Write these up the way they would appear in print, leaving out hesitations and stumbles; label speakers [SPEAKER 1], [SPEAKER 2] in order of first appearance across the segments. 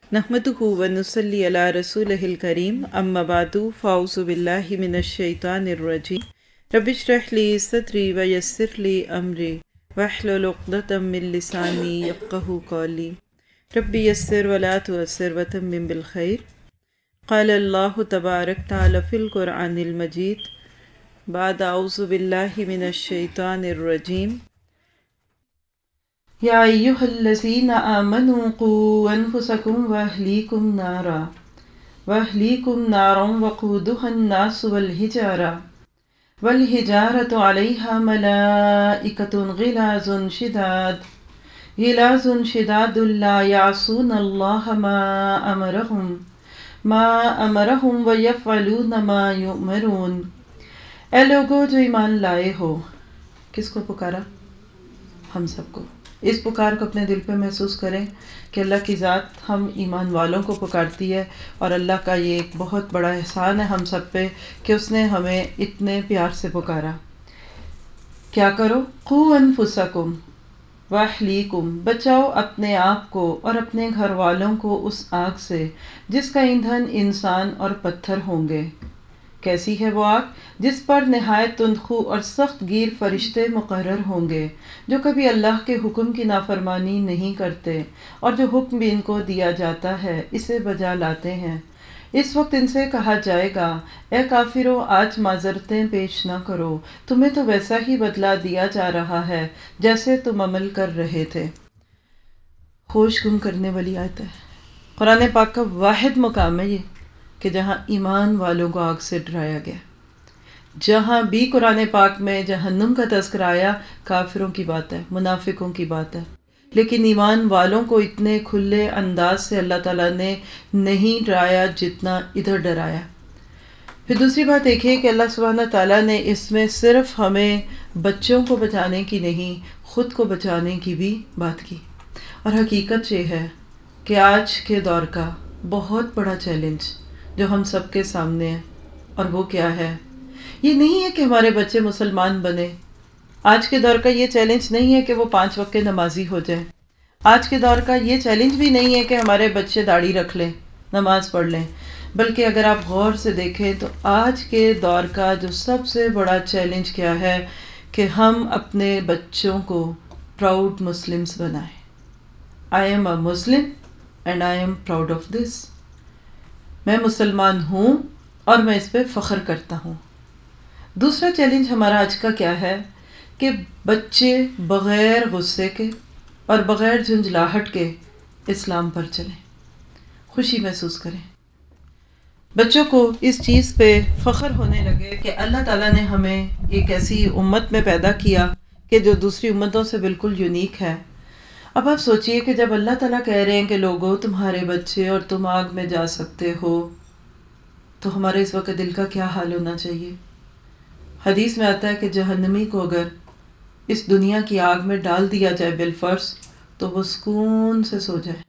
[SPEAKER 1] نحمدہ ونصلی علی رسولہ الکریم اما بعد فاعوذ باللہ من الشیطان الرجیم رب اشرح لی صدری ویسر لی امری واحلل عقدۃ من لسانی یفقہوا قولی رب یسر ولا تعسر وتمم بالخیر۔ قال اللہ تبارک تعالی فی القرآن المجید بعد اعوذ باللہ من الشیطان الرجیم یا ایہا الذین آمنوا قوا انفسکم واہلیکم نارا وقودها الناس والحجارۃ علیہا ملائکۃ غلاظ شداد لا یعصون اللہ ما امرہم ویفعلون ما یؤمرون۔ اے لوگو جو ایمان لائے ہو، کس کو پکارا؟ ہم سب کو۔ اس پکار کو اپنے دل پہ محسوس کریں کہ اللہ کی ذات ہم ایمان والوں کو پکارتی ہے، اور اللہ کا یہ ایک بہت بڑا احسان ہے ہم سب پہ کہ اس نے ہمیں اتنے پیار سے پکارا۔ کیا کرو؟ قوا انفسکم واہلیکم، بچاؤ اپنے آپ کو اور اپنے گھر والوں کو اس آگ سے جس کا ایندھن انسان اور پتھر ہوں گے۔ کیسی ہے وہ آگ؟ جس پر نہایت تندخو اور سخت گیر فرشتے مقرر ہوں گے، جو کبھی اللہ کے حکم کی نافرمانی نہیں کرتے اور جو حکم بھی ان کو دیا جاتا ہے اسے بجا لاتے ہیں۔ اس وقت ان سے کہا جائے گا، اے کافرو، آج معذرتیں پیش نہ کرو، تمہیں تو ویسا ہی بدلہ دیا جا رہا ہے جیسے تم عمل کر رہے تھے۔ ہوش گم کرنے والی آیت ہے۔ قرآن پاک کا واحد مقام ہے یہ کہ جہاں ایمان والوں کو آگ سے ڈرایا گیا۔ جہاں بھی قرآن پاک میں جہنم کا تذکرہ آیا، کافروں کی بات ہے، منافقوں کی بات ہے، لیکن ایمان والوں کو اتنے کھلے انداز سے اللہ تعالیٰ نے نہیں ڈرایا جتنا ادھر ڈرایا۔ پھر دوسری بات دیکھیے کہ اللہ سبحانہ تعالیٰ نے اس میں صرف ہمیں بچوں کو بچانے کی نہیں، خود کو بچانے کی بھی بات کی۔ اور حقیقت یہ ہے کہ آج کے دور کا بہت بڑا چیلنج جو ہم سب کے سامنے ہے، اور وہ کیا ہے؟ یہ نہیں ہے کہ ہمارے بچے مسلمان بنے۔ آج کے دور کا یہ چیلنج نہیں ہے کہ وہ 5 وقت کے نمازی ہو جائیں۔ آج کے دور کا یہ چیلنج بھی نہیں ہے کہ ہمارے بچے داڑھی رکھ لیں، نماز پڑھ لیں، بلکہ اگر آپ غور سے دیکھیں تو آج کے دور کا جو سب سے بڑا چیلنج کیا ہے کہ ہم اپنے بچوں کو پراؤڈ مسلمز بنائیں۔ I am a Muslim and I am proud of this۔ میں مسلمان ہوں اور میں اس پہ فخر کرتا ہوں۔ دوسرا چیلنج ہمارا آج کا کیا ہے کہ بچے بغیر غصے کے اور بغیر جھنجھلاہٹ کے اسلام پر چلیں، خوشی محسوس کریں۔ بچوں کو اس چیز پہ فخر ہونے لگے کہ اللہ تعالیٰ نے ہمیں ایک ایسی امت میں پیدا کیا کہ جو دوسری امتوں سے بالکل یونیک ہے۔ اب آپ سوچئے کہ جب اللہ تعالیٰ کہہ رہے ہیں کہ لوگوں تمہارے بچے اور تم آگ میں جا سکتے ہو، تو ہمارے اس وقت دل کا کیا حال ہونا چاہیے؟ حدیث میں آتا ہے کہ جہنمی کو اگر اس دنیا کی آگ میں ڈال دیا جائے بالفرض تو وہ سکون سے سو جائے۔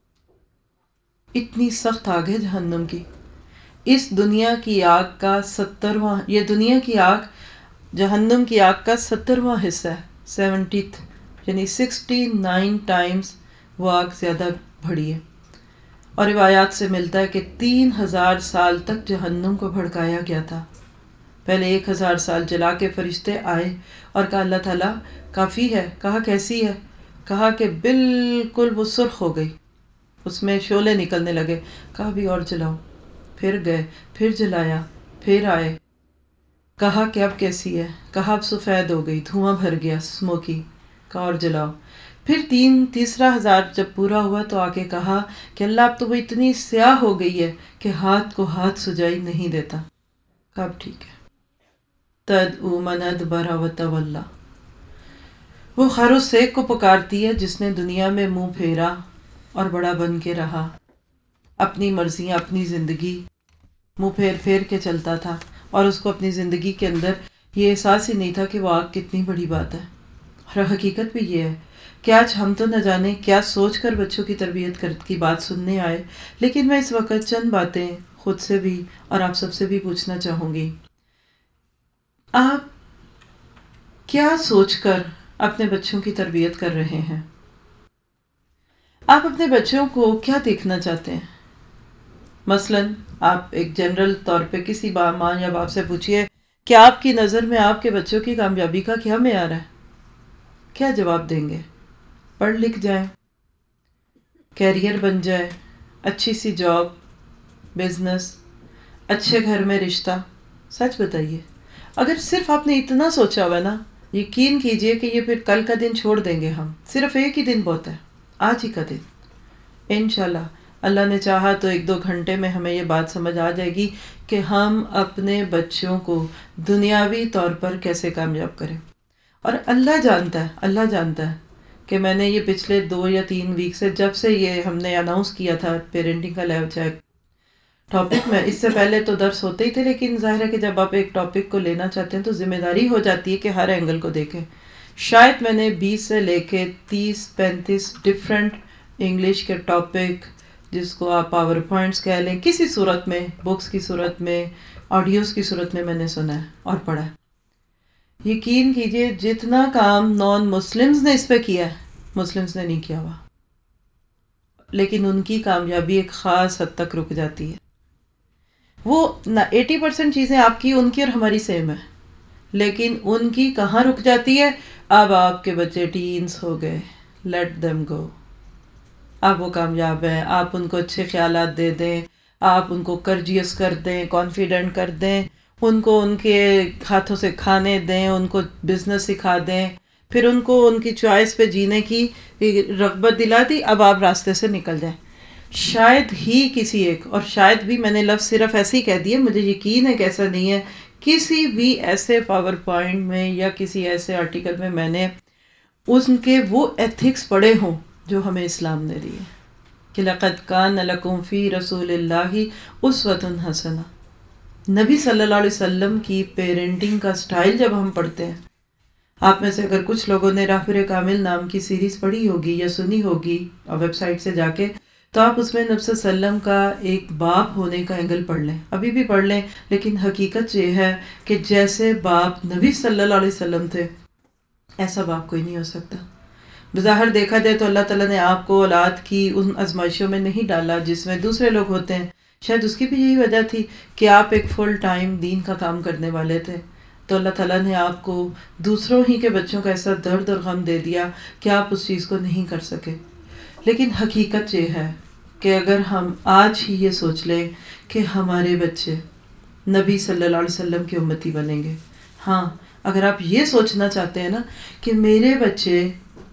[SPEAKER 1] اتنی سخت آگ ہے جہنم کی۔ اس دنیا کی آگ کا 70واں، یہ دنیا کی آگ جہنم کی آگ کا 70واں حصہ ہے، 70th، یعنی 69 ٹائمز وہ آگ زیادہ بڑی ہے۔ اور روایات سے ملتا ہے کہ 3000 سال تک جہنم کو بھڑکایا گیا تھا۔ پہلے 1000 سال جلا کے فرشتے آئے اور کہا اللہ تعالیٰ کافی ہے۔ کہا کیسی ہے؟ کہا کہ بالکل وہ سرخ ہو گئی، اس میں شعلے نکلنے لگے۔ کہا بھی اور جلاؤ، پھر گئے، پھر جلایا، پھر آئے۔ کہا کہ اب کیسی ہے؟ کہا اب سفید ہو گئی، دھواں بھر گیا، اسموکی۔ کہا اور جلاؤ۔ پھر تیسرا 1000 جب پورا ہوا تو آ کے کہا کہ اللہ اب تو وہ اتنی سیاہ ہو گئی ہے کہ ہاتھ کو ہاتھ سجائی نہیں دیتا۔ کہا اب ٹھیک ہے۔ تدعو من ادبر وتولی، وہ ہر اس ایک کو پکارتی ہے جس نے دنیا میں منہ پھیرا اور بڑا بن کے رہا، اپنی مرضیاں، اپنی زندگی منہ پھیر کے چلتا تھا، اور اس کو اپنی زندگی کے اندر یہ احساس ہی نہیں تھا کہ وہ آگ کتنی بڑی بات ہے۔ اور حقیقت بھی یہ ہے کہ آج ہم تو نہ جانے کیا سوچ کر بچوں کی تربیت کی بات سننے آئے، لیکن میں اس وقت چند باتیں خود سے بھی اور آپ سب سے بھی پوچھنا چاہوں گی۔ آپ کیا سوچ کر اپنے بچوں کی تربیت کر رہے ہیں؟ آپ اپنے بچوں کو کیا دیکھنا چاہتے ہیں؟ مثلاً آپ ایک جنرل طور پہ کسی ماں یا باپ سے پوچھئے کہ آپ کی نظر میں آپ کے بچوں کی کامیابی کا کیا معیار ہے؟ کیا جواب دیں گے؟ پڑھ لکھ جائیں، کیریئر بن جائے، اچھی سی جاب، بزنس، اچھے گھر میں رشتہ. سچ بتائیے، اگر صرف آپ نے اتنا سوچا ہوا نا، یقین کیجئے کہ یہ پھر کل کا دن چھوڑ دیں گے ہم. صرف ایک ہی دن بہت ہے، آج ہی کا دن. انشاءاللہ اللہ نے چاہا تو 1-2 گھنٹے میں ہمیں یہ بات سمجھ آ جائے گی کہ ہم اپنے بچوں کو دنیاوی طور پر کیسے کامیاب کریں. اور اللہ جانتا ہے کہ میں نے یہ پچھلے 2 یا 3 ویک سے، جب سے یہ ہم نے اناؤنس کیا تھا پیرنٹنگ کا لیو چیک ٹاپک میں، اس سے پہلے تو درس ہوتے ہی تھے، لیکن ظاہر ہے کہ جب آپ ایک ٹاپک کو لینا چاہتے ہیں تو ذمہ داری ہو جاتی ہے کہ ہر اینگل کو دیکھیں. شاید میں نے 20 سے لے کے 30-35 ڈفرینٹ انگلش کے ٹاپک، جس کو آپ پاور پوائنٹس کہہ لیں، کسی صورت میں، بکس کی صورت میں، آڈیوز کی صورت میں نے سنا ہے اور پڑھا ہے. یقین کیجئے جتنا کام نان مسلمز نے اس پہ کیا ہے، مسلمز نے نہیں کیا ہوا. لیکن ان کی کامیابی ایک خاص حد تک رک جاتی ہے. وہ 80% چیزیں آپ کی، ان کی اور ہماری سیم ہے، لیکن ان کی کہاں رک جاتی ہے؟ اب آپ کے بچے ٹینز ہو گئے، لیٹ دیم گو. اب وہ کامیاب ہیں، آپ ان کو اچھے خیالات دے دیں، آپ ان کو کرجیس کر دیں، کانفیڈنٹ کر دیں، ان کو ان کے ہاتھوں سے کھانے دیں، ان کو بزنس سکھا دیں، پھر ان کو ان کی چوائس پہ جینے کی رغبت دلا دی، اب آپ راستے سے نکل جائیں. شاید ہی کسی ایک، اور شاید بھی میں نے لفظ صرف ایسے ہی کہہ دیے، مجھے یقین ہے کہ ایسا نہیں ہے، کسی بھی ایسے پاور پوائنٹ میں یا کسی ایسے آرٹیکل میں میں نے ان کے وہ ایتھکس پڑھے ہوں جو ہمیں اسلام نے دیے کہ لَقَدْ كَانَ لَكُمْ فِي رَسُولِ اللَّهِ أُسْوَةٌ حَسَنَةٌ. نبی صلی اللہ علیہ وسلم کی پیرنٹنگ کا سٹائل جب ہم پڑھتے ہیں، آپ میں سے اگر کچھ لوگوں نے راہبر کامل نام کی سیریز پڑھی ہوگی یا سنی ہوگی اور ویب سائٹ سے جا کے، تو آپ اس میں نبی صلی اللہ علیہ وسلم کا ایک باپ ہونے کا اینگل پڑھ لیں، ابھی بھی پڑھ لیں. لیکن حقیقت یہ ہے کہ جیسے باپ نبی صلی اللہ علیہ وسلم تھے، ایسا باپ کوئی نہیں ہو سکتا. بظاہر دیکھا جائے تو اللہ تعالیٰ نے آپ کو اولاد کی ان آزمائشوں میں نہیں ڈالا جس میں دوسرے لوگ ہوتے ہیں. شاید اس کی بھی یہی وجہ تھی کہ آپ ایک فل ٹائم دین کا کام کرنے والے تھے، تو اللہ تعالیٰ نے آپ کو دوسروں ہی کے بچوں کا ایسا درد اور غم دے دیا کہ آپ اس چیز کو نہیں کر سکے. لیکن حقیقت یہ ہے کہ اگر ہم آج ہی یہ سوچ لیں کہ ہمارے بچے نبی صلی اللہ علیہ وسلم کی امتی بنیں گے. ہاں، اگر آپ یہ سوچنا چاہتے ہیں نا کہ میرے بچے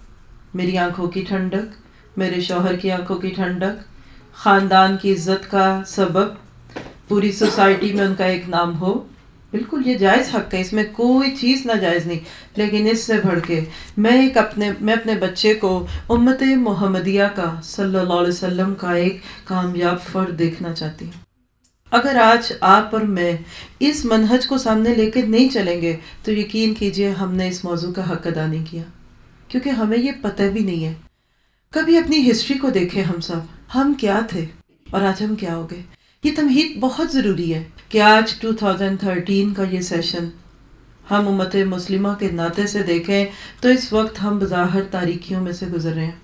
[SPEAKER 1] میری آنکھوں کی ٹھنڈک، میرے شوہر کی آنکھوں کی ٹھنڈک، خاندان کی عزت کا سبب، پوری سوسائٹی میں ان کا ایک نام ہو، بالکل یہ جائز حق ہے، اس میں کوئی چیز ناجائز نہیں. لیکن اس سے بڑھ کے میں اپنے بچے کو امت محمدیہ کا صلی اللہ علیہ وسلم کا ایک کامیاب فرد دیکھنا چاہتی ہوں. اگر آج آپ اور میں اس منہج کو سامنے لے کے نہیں چلیں گے تو یقین کیجئے ہم نے اس موضوع کا حق ادا نہیں کیا، کیونکہ ہمیں یہ پتہ بھی نہیں ہے. کبھی اپنی ہسٹری کو دیکھیں، ہم کیا تھے اور آج ہم کیا ہو گئے. یہ تمہید بہت ضروری ہے کہ آج 2013 کا یہ سیشن ہم امت مسلمہ کے ناطے سے دیکھیں تو اس وقت ہم بظاہر تاریکیوں میں سے گزر رہے ہیں.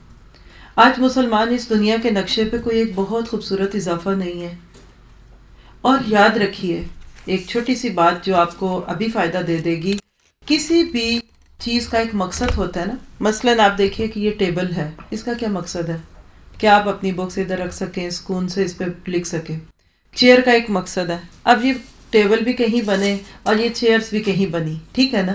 [SPEAKER 1] آج مسلمان اس دنیا کے نقشے پہ کوئی ایک بہت خوبصورت اضافہ نہیں ہے. اور یاد رکھیے ایک چھوٹی سی بات جو آپ کو ابھی فائدہ دے دے گی، کسی بھی چیز کا ایک مقصد ہوتا ہے نا. مثلاً آپ دیکھیے کہ یہ ٹیبل ہے، اس کا کیا مقصد ہے؟ کہ آپ اپنی بکس ادھر رکھ سکیں، سکون سے اس پہ لکھ سکیں. چیئر کا ایک مقصد ہے. اب یہ ٹیبل بھی کہیں بنے اور یہ چیئرز بھی کہیں بنی، ٹھیک ہے نا.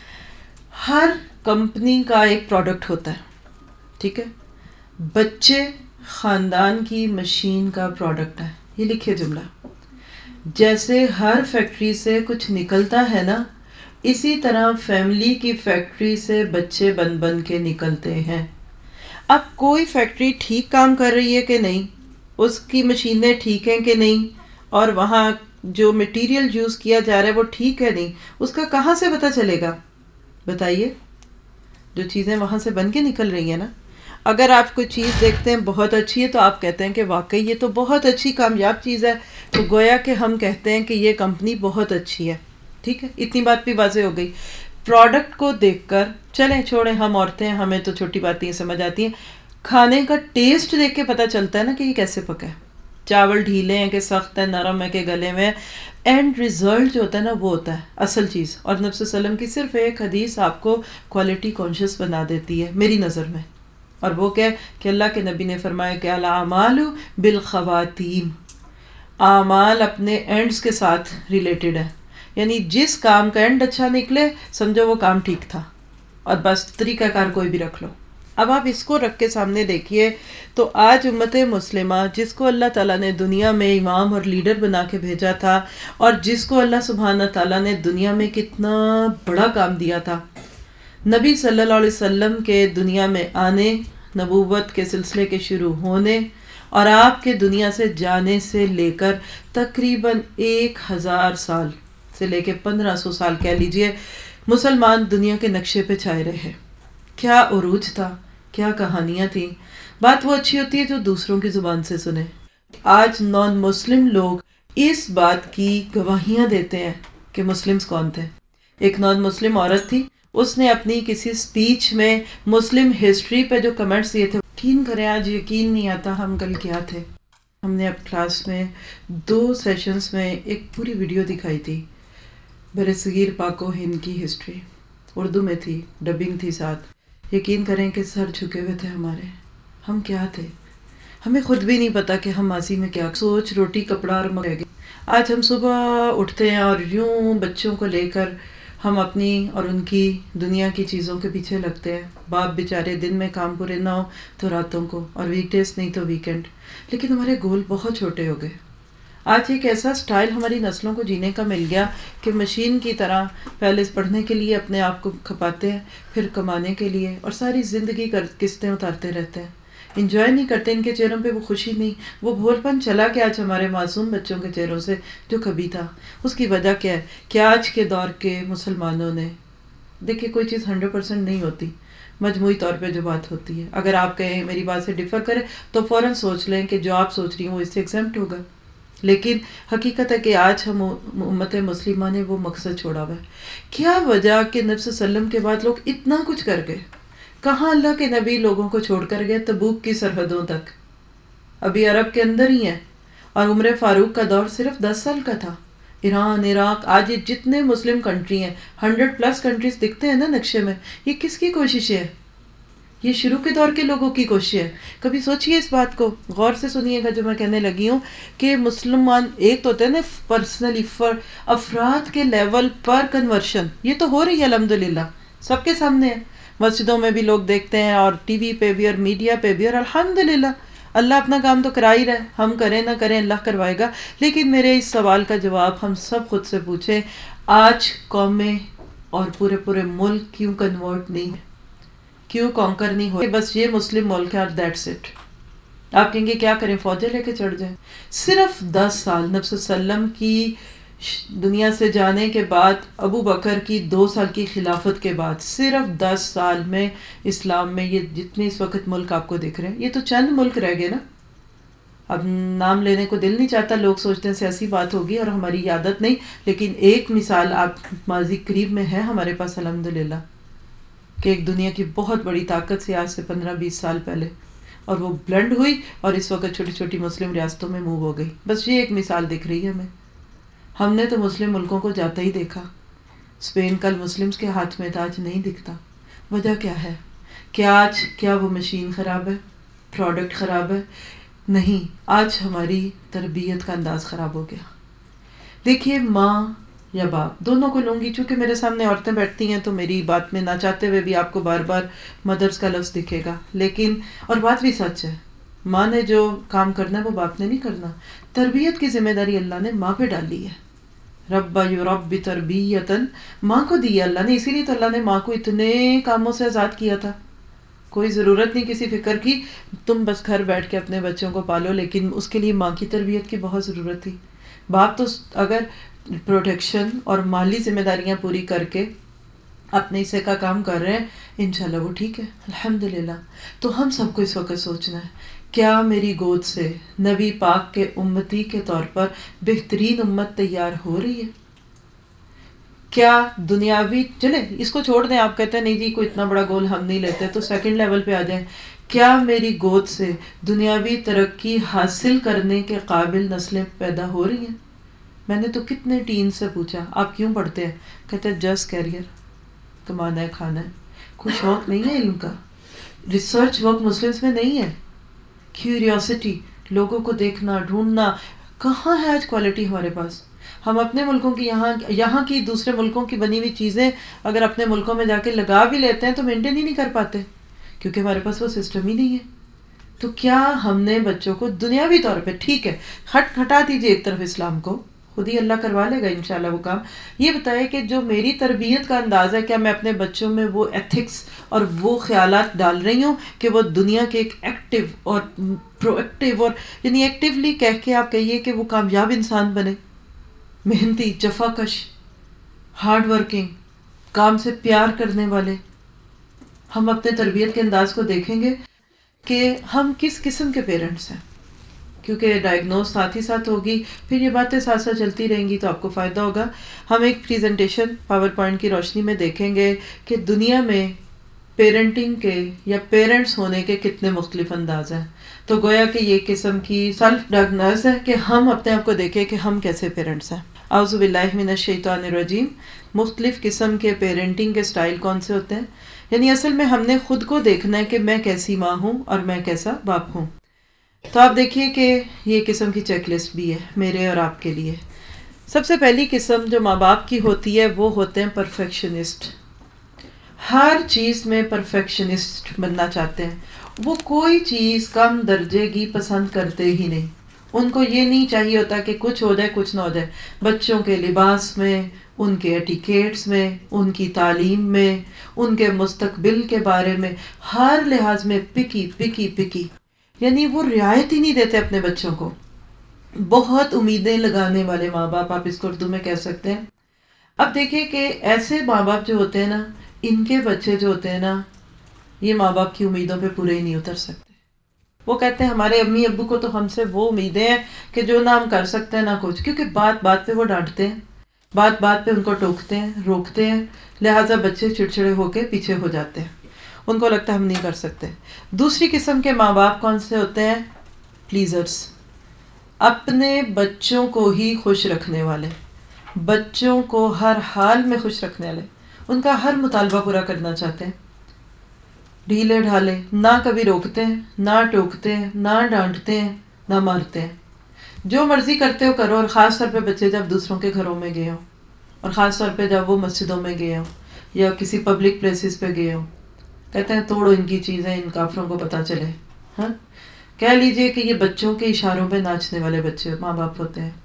[SPEAKER 1] ہر کمپنی کا ایک پروڈکٹ ہوتا ہے، ٹھیک ہے. بچے خاندان کی مشین کا پروڈکٹ ہے. یہ لکھے جملہ. جیسے ہر فیکٹری سے کچھ نکلتا ہے نا، اسی طرح فیملی کی فیکٹری سے بچے بن بن کے نکلتے ہیں. اب کوئی فیکٹری ٹھیک کام کر رہی ہے کہ نہیں، اس کی مشینیں ٹھیک ہیں کہ نہیں، اور وہاں جو مٹیریل یوز کیا جا رہا ہے وہ ٹھیک ہے نہیں، اس کا کہاں سے پتہ چلے گا؟ بتائیے. جو چیزیں وہاں سے بن کے نکل رہی ہیں نا. اگر آپ کوئی چیز دیکھتے ہیں بہت اچھی ہے تو آپ کہتے ہیں کہ واقعی یہ تو بہت اچھی کامیاب چیز ہے، تو گویا کہ ہم کہتے ہیں کہ یہ کمپنی بہت اچھی ہے. ٹھیک ہے، اتنی بات بھی واضح ہو گئی. پروڈکٹ کو دیکھ کر چلیں چھوڑیں، ہم عورتیں ہمیں تو چھوٹی باتیں سمجھ آتی ہیں. کھانے کا ٹیسٹ دیکھ کے پتہ چلتا ہے نا کہ یہ کیسے پکا ہے. چاول ڈھیلے ہیں کہ سخت ہے، نرم ہے کہ گلے میں. اینڈ ریزلٹ جو ہوتا ہے نا وہ ہوتا ہے اصل چیز. اور نبی صلی اللہ علیہ وسلم کی صرف ایک حدیث آپ کو کوالٹی کانشیس بنا دیتی ہے میری نظر میں، اور وہ کیا کہ اللہ کے نبی نے فرمایا کہ الاعمال بالخواتیم، اعمال اپنے اینڈز کے ساتھ ریلیٹڈ ہے. یعنی جس کام کا اینڈ اچھا نکلے سمجھو وہ کام ٹھیک تھا، اور بس طریقہ کار کوئی بھی رکھ لو. اب آپ اس کو رکھ کے سامنے دیکھیے تو آج امت مسلمہ جس کو اللہ تعالیٰ نے دنیا میں امام اور لیڈر بنا کے بھیجا تھا، اور جس کو اللہ سبحانہ تعالیٰ نے دنیا میں کتنا بڑا کام دیا تھا، نبی صلی اللہ علیہ وسلم کے دنیا میں آنے، نبوت کے سلسلے کے شروع ہونے، اور آپ کے دنیا سے جانے سے لے کر تقریباً 1000 سال سے لے کے 1500 سال کہہ لیجئے مسلمان دنیا کے نقشے پہ چھائے رہے. کیا عروج تھا، کیا کہانیاں تھیں. بات وہ اچھی ہوتی ہے جو دوسروں کی زبان سے سنے. آج نان مسلم لوگ اس بات کی گواہیاں دیتے ہیں کہ مسلمز کون تھے. ایک نان مسلم عورت تھی، اس نے اپنی کسی سپیچ میں مسلم ہسٹری پہ جو کمنٹس دیے تھے، یقین کریں آج یقین نہیں آتا ہم کل کیا تھے. ہم نے اب کلاس میں 2 سیشنز میں ایک پوری ویڈیو دکھائی تھی برصغیر پاک و ہند کی ہسٹری، اردو میں تھی، ڈبنگ تھی ساتھ. یقین کریں کہ سر جھکے ہوئے تھے ہمارے. ہم کیا تھے، ہمیں خود بھی نہیں پتا کہ ہم ماضی میں کیا سوچ، روٹی کپڑا اور رہ گئے. آج ہم صبح اٹھتے ہیں اور یوں بچوں کو لے کر ہم اپنی اور ان کی دنیا کی چیزوں کے پیچھے لگتے ہیں. باپ بیچارے دن میں کام پورے نہ ہو تو راتوں کو، اور ویک ڈیز نہیں تو ویکینڈ. لیکن ہمارے گول بہت چھوٹے ہو گئے. آج ایک ایسا سٹائل ہماری نسلوں کو جینے کا مل گیا کہ مشین کی طرح پہلے پڑھنے کے لیے اپنے آپ کو کھپاتے ہیں، پھر کمانے کے لیے، اور ساری زندگی قسطیں اتارتے رہتے ہیں. انجوائے نہیں کرتے، ان کے چہروں پہ وہ خوشی نہیں، وہ بھول پن چلا کہ آج ہمارے معصوم بچوں کے چہروں سے جو کبھی تھا. اس کی وجہ کیا ہے کہ آج کے دور کے مسلمانوں نے، دیکھیں کوئی چیز 100% نہیں ہوتی، مجموعی طور پہ جو بات ہوتی ہے. اگر آپ کہیں میری بات سے ڈفر کرے تو فوراً سوچ لیں کہ جو آپ سوچ رہی ہیں وہ اس سے ایگزمپٹ ہوگا. لیکن حقیقت ہے کہ آج ہم امت مسلمہ نے وہ مقصد چھوڑا ہوا ہے. کیا وجہ کہ نبی صلی اللہ علیہ وسلم کے بعد لوگ اتنا کچھ کر گئے. کہاں اللہ کے نبی لوگوں کو چھوڑ کر گئے؟ تبوک کی سرحدوں تک، ابھی عرب کے اندر ہی ہیں. اور عمر فاروق کا دور صرف 10 سال کا تھا. ایران، عراق، آج یہ جتنے مسلم کنٹری ہیں، 100+ کنٹریز دکھتے ہیں نا نقشے میں، یہ کس کی کوشش ہے؟ یہ شروع کے دور کے لوگوں کی کوشش ہے. کبھی سوچئے اس بات کو، غور سے سنیے گا جو میں کہنے لگی ہوں کہ مسلمان ایک تو ہوتے ہیں نا پرسنلی، افراد کے لیول پر کنورشن، یہ تو ہو رہی ہے الحمدللہ، سب کے سامنے ہے. مسجدوں میں بھی لوگ دیکھتے ہیں، اور ٹی وی پہ بھی، اور میڈیا پہ بھی، اور الحمدللہ اللہ اپنا کام تو کرا ہی رہا ہے. ہم کریں نہ کریں اللہ کروائے گا. لیکن میرے اس سوال کا جواب ہم سب خود سے پوچھیں، آج قومیں اور پورے ملک کیوں کنورٹ نہیں ہے، کیوں کانکر نہیں ہو؟ بس یہ مسلم ملک ہے اور دیٹس اٹ. آپ کہیں گے کیا کریں، فوجیں لے کے چڑھ جائیں؟ صرف 10 سال نبی صلی اللہ علیہ وسلم کی دنیا سے جانے کے بعد، ابو بکر کی 2 سال کی خلافت کے بعد، صرف 10 سال میں اسلام میں یہ جتنے اس وقت ملک آپ کو دکھ رہے ہیں، یہ تو چند ملک رہ گئے نا. اب نام لینے کو دل نہیں چاہتا، لوگ سوچتے ہیں سیاسی بات ہوگی اور ہماری عادت نہیں. لیکن ایک مثال آپ ماضی قریب میں ہے ہمارے پاس الحمدللہ، کہ ایک دنیا کی بہت بڑی طاقت سے آج سے 15-20 سال پہلے، اور وہ بلنڈ ہوئی اور اس وقت چھوٹی چھوٹی مسلم ریاستوں میں موو ہو گئی. بس یہ ایک مثال دکھ رہی ہے ہمیں. ہم نے تو مسلم ملکوں کو جاتا ہی دیکھا. اسپین کل مسلمز کے ہاتھ میں تھا، آج نہیں دکھتا. وجہ کیا ہے؟ کیا وہ مشین خراب ہے، پروڈکٹ خراب ہے؟ نہیں، آج ہماری تربیت کا انداز خراب ہو گیا. دیکھیے، ماں یا باپ دونوں کو لوں گی، چونکہ میرے سامنے عورتیں بیٹھتی ہیں تو میری بات میں نہ چاہتے ہوئے بھی آپ کو بار بار مدرس کا لفظ دکھے گا. لیکن اور بات بھی سچ ہے، ماں نے جو کام کرنا ہے وہ باپ نے نہیں کرنا. تربیت کی ذمہ داری اللہ نے ماں پہ ڈالی ہے. رب یربی تربیتاً، ماں کو دی ہے اللہ نے. اسی لیے تو اللہ نے ماں کو اتنے کاموں سے آزاد کیا تھا. کوئی ضرورت نہیں کسی فکر کی، تم بس گھر بیٹھ کے اپنے بچوں کو پالو. لیکن اس کے لیے ماں کی تربیت کی بہت ضرورت تھی. باپ تو اگر پروٹیکشن اور مالی ذمہ داریاں پوری کر کے اپنے حصے کا کام کر رہے ہیں، انشاءاللہ وہ ٹھیک ہے الحمدللہ. تو ہم سب کو اس وقت سوچنا ہے، کیا میری گود سے نبی پاک کے امتی کے طور پر بہترین امت تیار ہو رہی ہے؟ کیا دنیاوی، چلے اس کو چھوڑ دیں، آپ کہتے ہیں نہیں جی کوئی اتنا بڑا گول ہم نہیں لیتے، تو سیکنڈ لیول پہ آ جائیں. کیا میری گود سے دنیاوی ترقی حاصل کرنے کے قابل نسلیں پیدا ہو رہی ہیں؟ میں نے تو کتنے ٹین سے پوچھا آپ کیوں پڑھتے ہیں، کہتے ہیں جسٹ کیریئر، کمانا ہے کھانا ہے، کوئی شوق نہیں ہے علم کا. ریسرچ ورک مسلمس میں نہیں ہے. کیوریوسٹی، لوگوں کو دیکھنا ڈھونڈنا، کہاں ہے آج کوالٹی ہمارے پاس؟ ہم اپنے ملکوں کی یہاں کی دوسرے ملکوں کی بنی ہوئی چیزیں اگر اپنے ملکوں میں جا کے لگا بھی لیتے ہیں تو مینٹین ہی نہیں کر پاتے، کیونکہ ہمارے پاس وہ سسٹم ہی نہیں ہے. تو کیا ہم نے بچوں کو دنیاوی طور پہ، ٹھیک ہے ہٹا دیجیے ایک طرف اسلام کو، خود ہی اللہ کروا لے گا انشاءاللہ وہ کام. یہ بتائے کہ جو میری تربیت کا انداز ہے، کیا میں اپنے بچوں میں وہ ایتھکس اور وہ خیالات ڈال رہی ہوں کہ وہ دنیا کے ایک ایکٹیو اور پرو ایکٹیو، اور یعنی ایکٹیولی کہہ کے آپ کہیے کہ وہ کامیاب انسان بنے، محنتی، جفا کش، ہارڈ ورکنگ، کام سے پیار کرنے والے. ہم اپنے تربیت کے انداز کو دیکھیں گے کہ ہم کس قسم کے پیرنٹس ہیں، کیونکہ ڈائگنوز ساتھ ہی ساتھ ہوگی، پھر یہ باتیں ساتھ ساتھ چلتی رہیں گی تو آپ کو فائدہ ہوگا. ہم ایک پریزنٹیشن پاور پوائنٹ کی روشنی میں دیکھیں گے کہ دنیا میں پیرنٹنگ کے یا پیرنٹس ہونے کے کتنے مختلف انداز ہیں. تو گویا کہ یہ قسم کی سیلف ڈائگنوز ہے کہ ہم اپنے آپ کو دیکھیں کہ ہم کیسے پیرنٹس ہیں. اعوذ باللہ من الشیطان الرجیم. مختلف قسم کے پیرنٹنگ کے سٹائل کون سے ہوتے ہیں؟ یعنی اصل میں ہم نے خود کو دیکھنا ہے کہ میں کیسی ماں ہوں اور میں کیسا باپ ہوں. تو آپ دیکھیے کہ یہ قسم کی چیک لسٹ بھی ہے میرے اور آپ کے لیے. سب سے پہلی قسم جو ماں باپ کی ہوتی ہے وہ ہوتے ہیں پرفیکشنسٹ. ہر چیز میں پرفیکشنسٹ بننا چاہتے ہیں. وہ کوئی چیز کم درجے کی پسند کرتے ہی نہیں. ان کو یہ نہیں چاہیے ہوتا کہ کچھ ہو جائے کچھ نہ ہو جائے. بچوں کے لباس میں، ان کے ایٹیکیٹس میں، ان کی تعلیم میں، ان کے مستقبل کے بارے میں، ہر لحاظ میں پکی پکی پکی. یعنی وہ رعایت ہی نہیں دیتے اپنے بچوں کو. بہت امیدیں لگانے والے ماں باپ، آپ اس کو اردو میں کہہ سکتے ہیں. اب دیکھیں کہ ایسے ماں باپ جو ہوتے ہیں نا، ان کے بچے جو ہوتے ہیں نا، یہ ماں باپ کی امیدوں پہ پورے ہی نہیں اتر سکتے. وہ کہتے ہیں ہمارے امی ابو کو تو ہم سے وہ امیدیں ہیں کہ جو نہ ہم کر سکتے ہیں نہ کچھ، کیونکہ بات بات پہ وہ ڈانٹتے ہیں، بات بات پہ ان کو ٹوکتے ہیں، روکتے ہیں، لہٰذا بچے چڑچڑے ہو کے پیچھے ہو جاتے ہیں. ان کو لگتا ہے ہم نہیں کر سکتے. دوسری قسم کے ماں باپ کون سے ہوتے ہیں؟ پلیزرز. اپنے بچوں کو ہی خوش رکھنے والے، بچوں کو ہر حال میں خوش رکھنے والے، ان کا ہر مطالبہ پورا کرنا چاہتے ہیں. ڈھیلے ڈھالے، نہ کبھی روکتے ہیں، نہ ٹوکتے ہیں، نہ ڈانٹتے ہیں، نہ مارتے ہیں. جو مرضی کرتے ہو کرو. اور خاص طور پہ بچے جب دوسروں کے گھروں میں گئے ہوں، اور خاص طور پہ جب وہ مسجدوں میں گئے ہوں یا کسی پبلک پلیسز پہ گئے ہوں، کہتے ہیں توڑو ان کی چیزیں، ان کافروں کو پتہ چلے. ہاں، کہہ لیجئے کہ یہ بچوں کے اشاروں پہ ناچنے والے بچے ماں باپ ہوتے ہیں.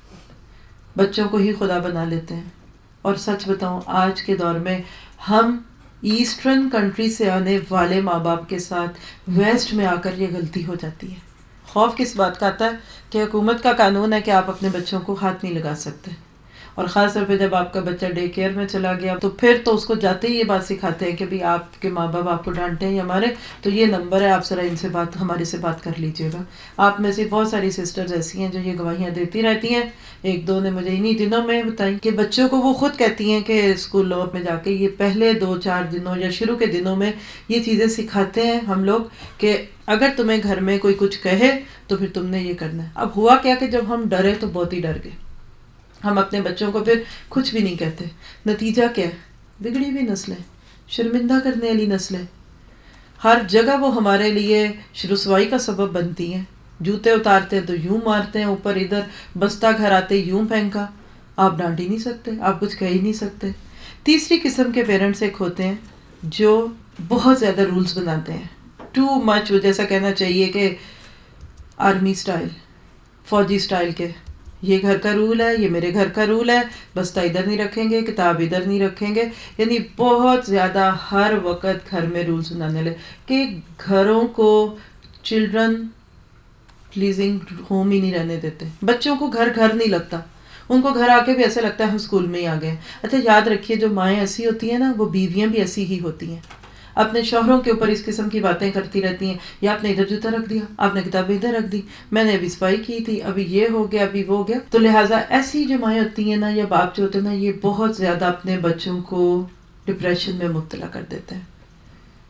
[SPEAKER 1] بچوں کو ہی خدا بنا لیتے ہیں. اور سچ بتاؤں آج کے دور میں ہم ایسٹرن کنٹری سے آنے والے ماں باپ کے ساتھ ویسٹ میں آ کر یہ غلطی ہو جاتی ہے. خوف کس بات کا آتا ہے کہ حکومت کا قانون ہے کہ آپ اپنے بچوں کو ہاتھ نہیں لگا سکتے. اور خاص طور پہ جب آپ کا بچہ ڈے کیئر میں چلا گیا تو پھر تو اس کو جاتے ہی یہ بات سکھاتے ہیں کہ بھی آپ کے ماں باپ آپ کو ڈانٹتے ہیں ہمارے، تو یہ نمبر ہے، آپ ذرا ان سے بات، ہمارے سے بات کر لیجیے گا. آپ میں سے بہت ساری سسٹرز ایسی ہیں جو یہ گواہیاں دیتی رہتی ہیں. ایک دو نے مجھے انہی دنوں میں بتائی کہ بچوں کو وہ خود کہتی ہیں کہ اسکولوں میں جا کے یہ پہلے 2-4 دنوں یا شروع کے دنوں میں یہ چیزیں سکھاتے ہیں ہم لوگ کہ اگر تمہیں گھر میں کوئی کچھ کہے تو پھر تم نے یہ کرنا ہے. اب ہوا کیا کہ جب ہم ڈرے تو بہت ہی ڈر گئے. ہم اپنے بچوں کو پھر کچھ بھی نہیں کہتے. نتیجہ کیا ہے؟ بگڑی ہوئی نسلیں، شرمندہ کرنے والی نسلیں. ہر جگہ وہ ہمارے لیے رسوائی کا سبب بنتی ہیں. جوتے اتارتے ہیں تو یوں مارتے ہیں اوپر ادھر، بستہ گھر آتے یوں پھینکا. آپ ڈانٹ ہی نہیں سکتے، آپ کچھ کہہ ہی نہیں سکتے. تیسری قسم کے پیرنٹس ایک ہوتے ہیں جو بہت زیادہ رولز بناتے ہیں. ٹو مچ، وہ جیسا کہنا چاہیے کہ آرمی سٹائل، فوجی سٹائل کے. یہ گھر کا رول ہے، یہ میرے گھر کا رول ہے، بستہ ادھر نہیں رکھیں گے، کتاب ادھر نہیں رکھیں گے. یعنی بہت زیادہ ہر وقت گھر میں رولز بنانے لے کہ گھروں کو چلڈرن پلیزنگ ہوم ہی نہیں رہنے دیتے. بچوں کو گھر گھر نہیں لگتا، ان کو گھر آ کے بھی ایسا لگتا ہے ہم اسکول میں ہی آ گئے. اچھا یاد رکھیے جو مائیں ایسی ہوتی ہیں نا وہ بیویاں بھی ایسی ہی ہوتی ہیں. اپنے شوہروں کے اوپر اس قسم کی باتیں کرتی رہتی ہیں، یا آپ نے ادھر جوتا رکھ دیا، آپ نے کتابیں ادھر رکھ دی، میں نے ابھی صفائی کی تھی، ابھی یہ ہو گیا، ابھی وہ ہو گیا. تو لہٰذا ایسی جو مائیں ہوتی ہیں نا یا باپ جو ہوتے ہیں نا، یہ بہت زیادہ اپنے بچوں کو ڈپریشن میں مبتلا کر دیتے ہیں.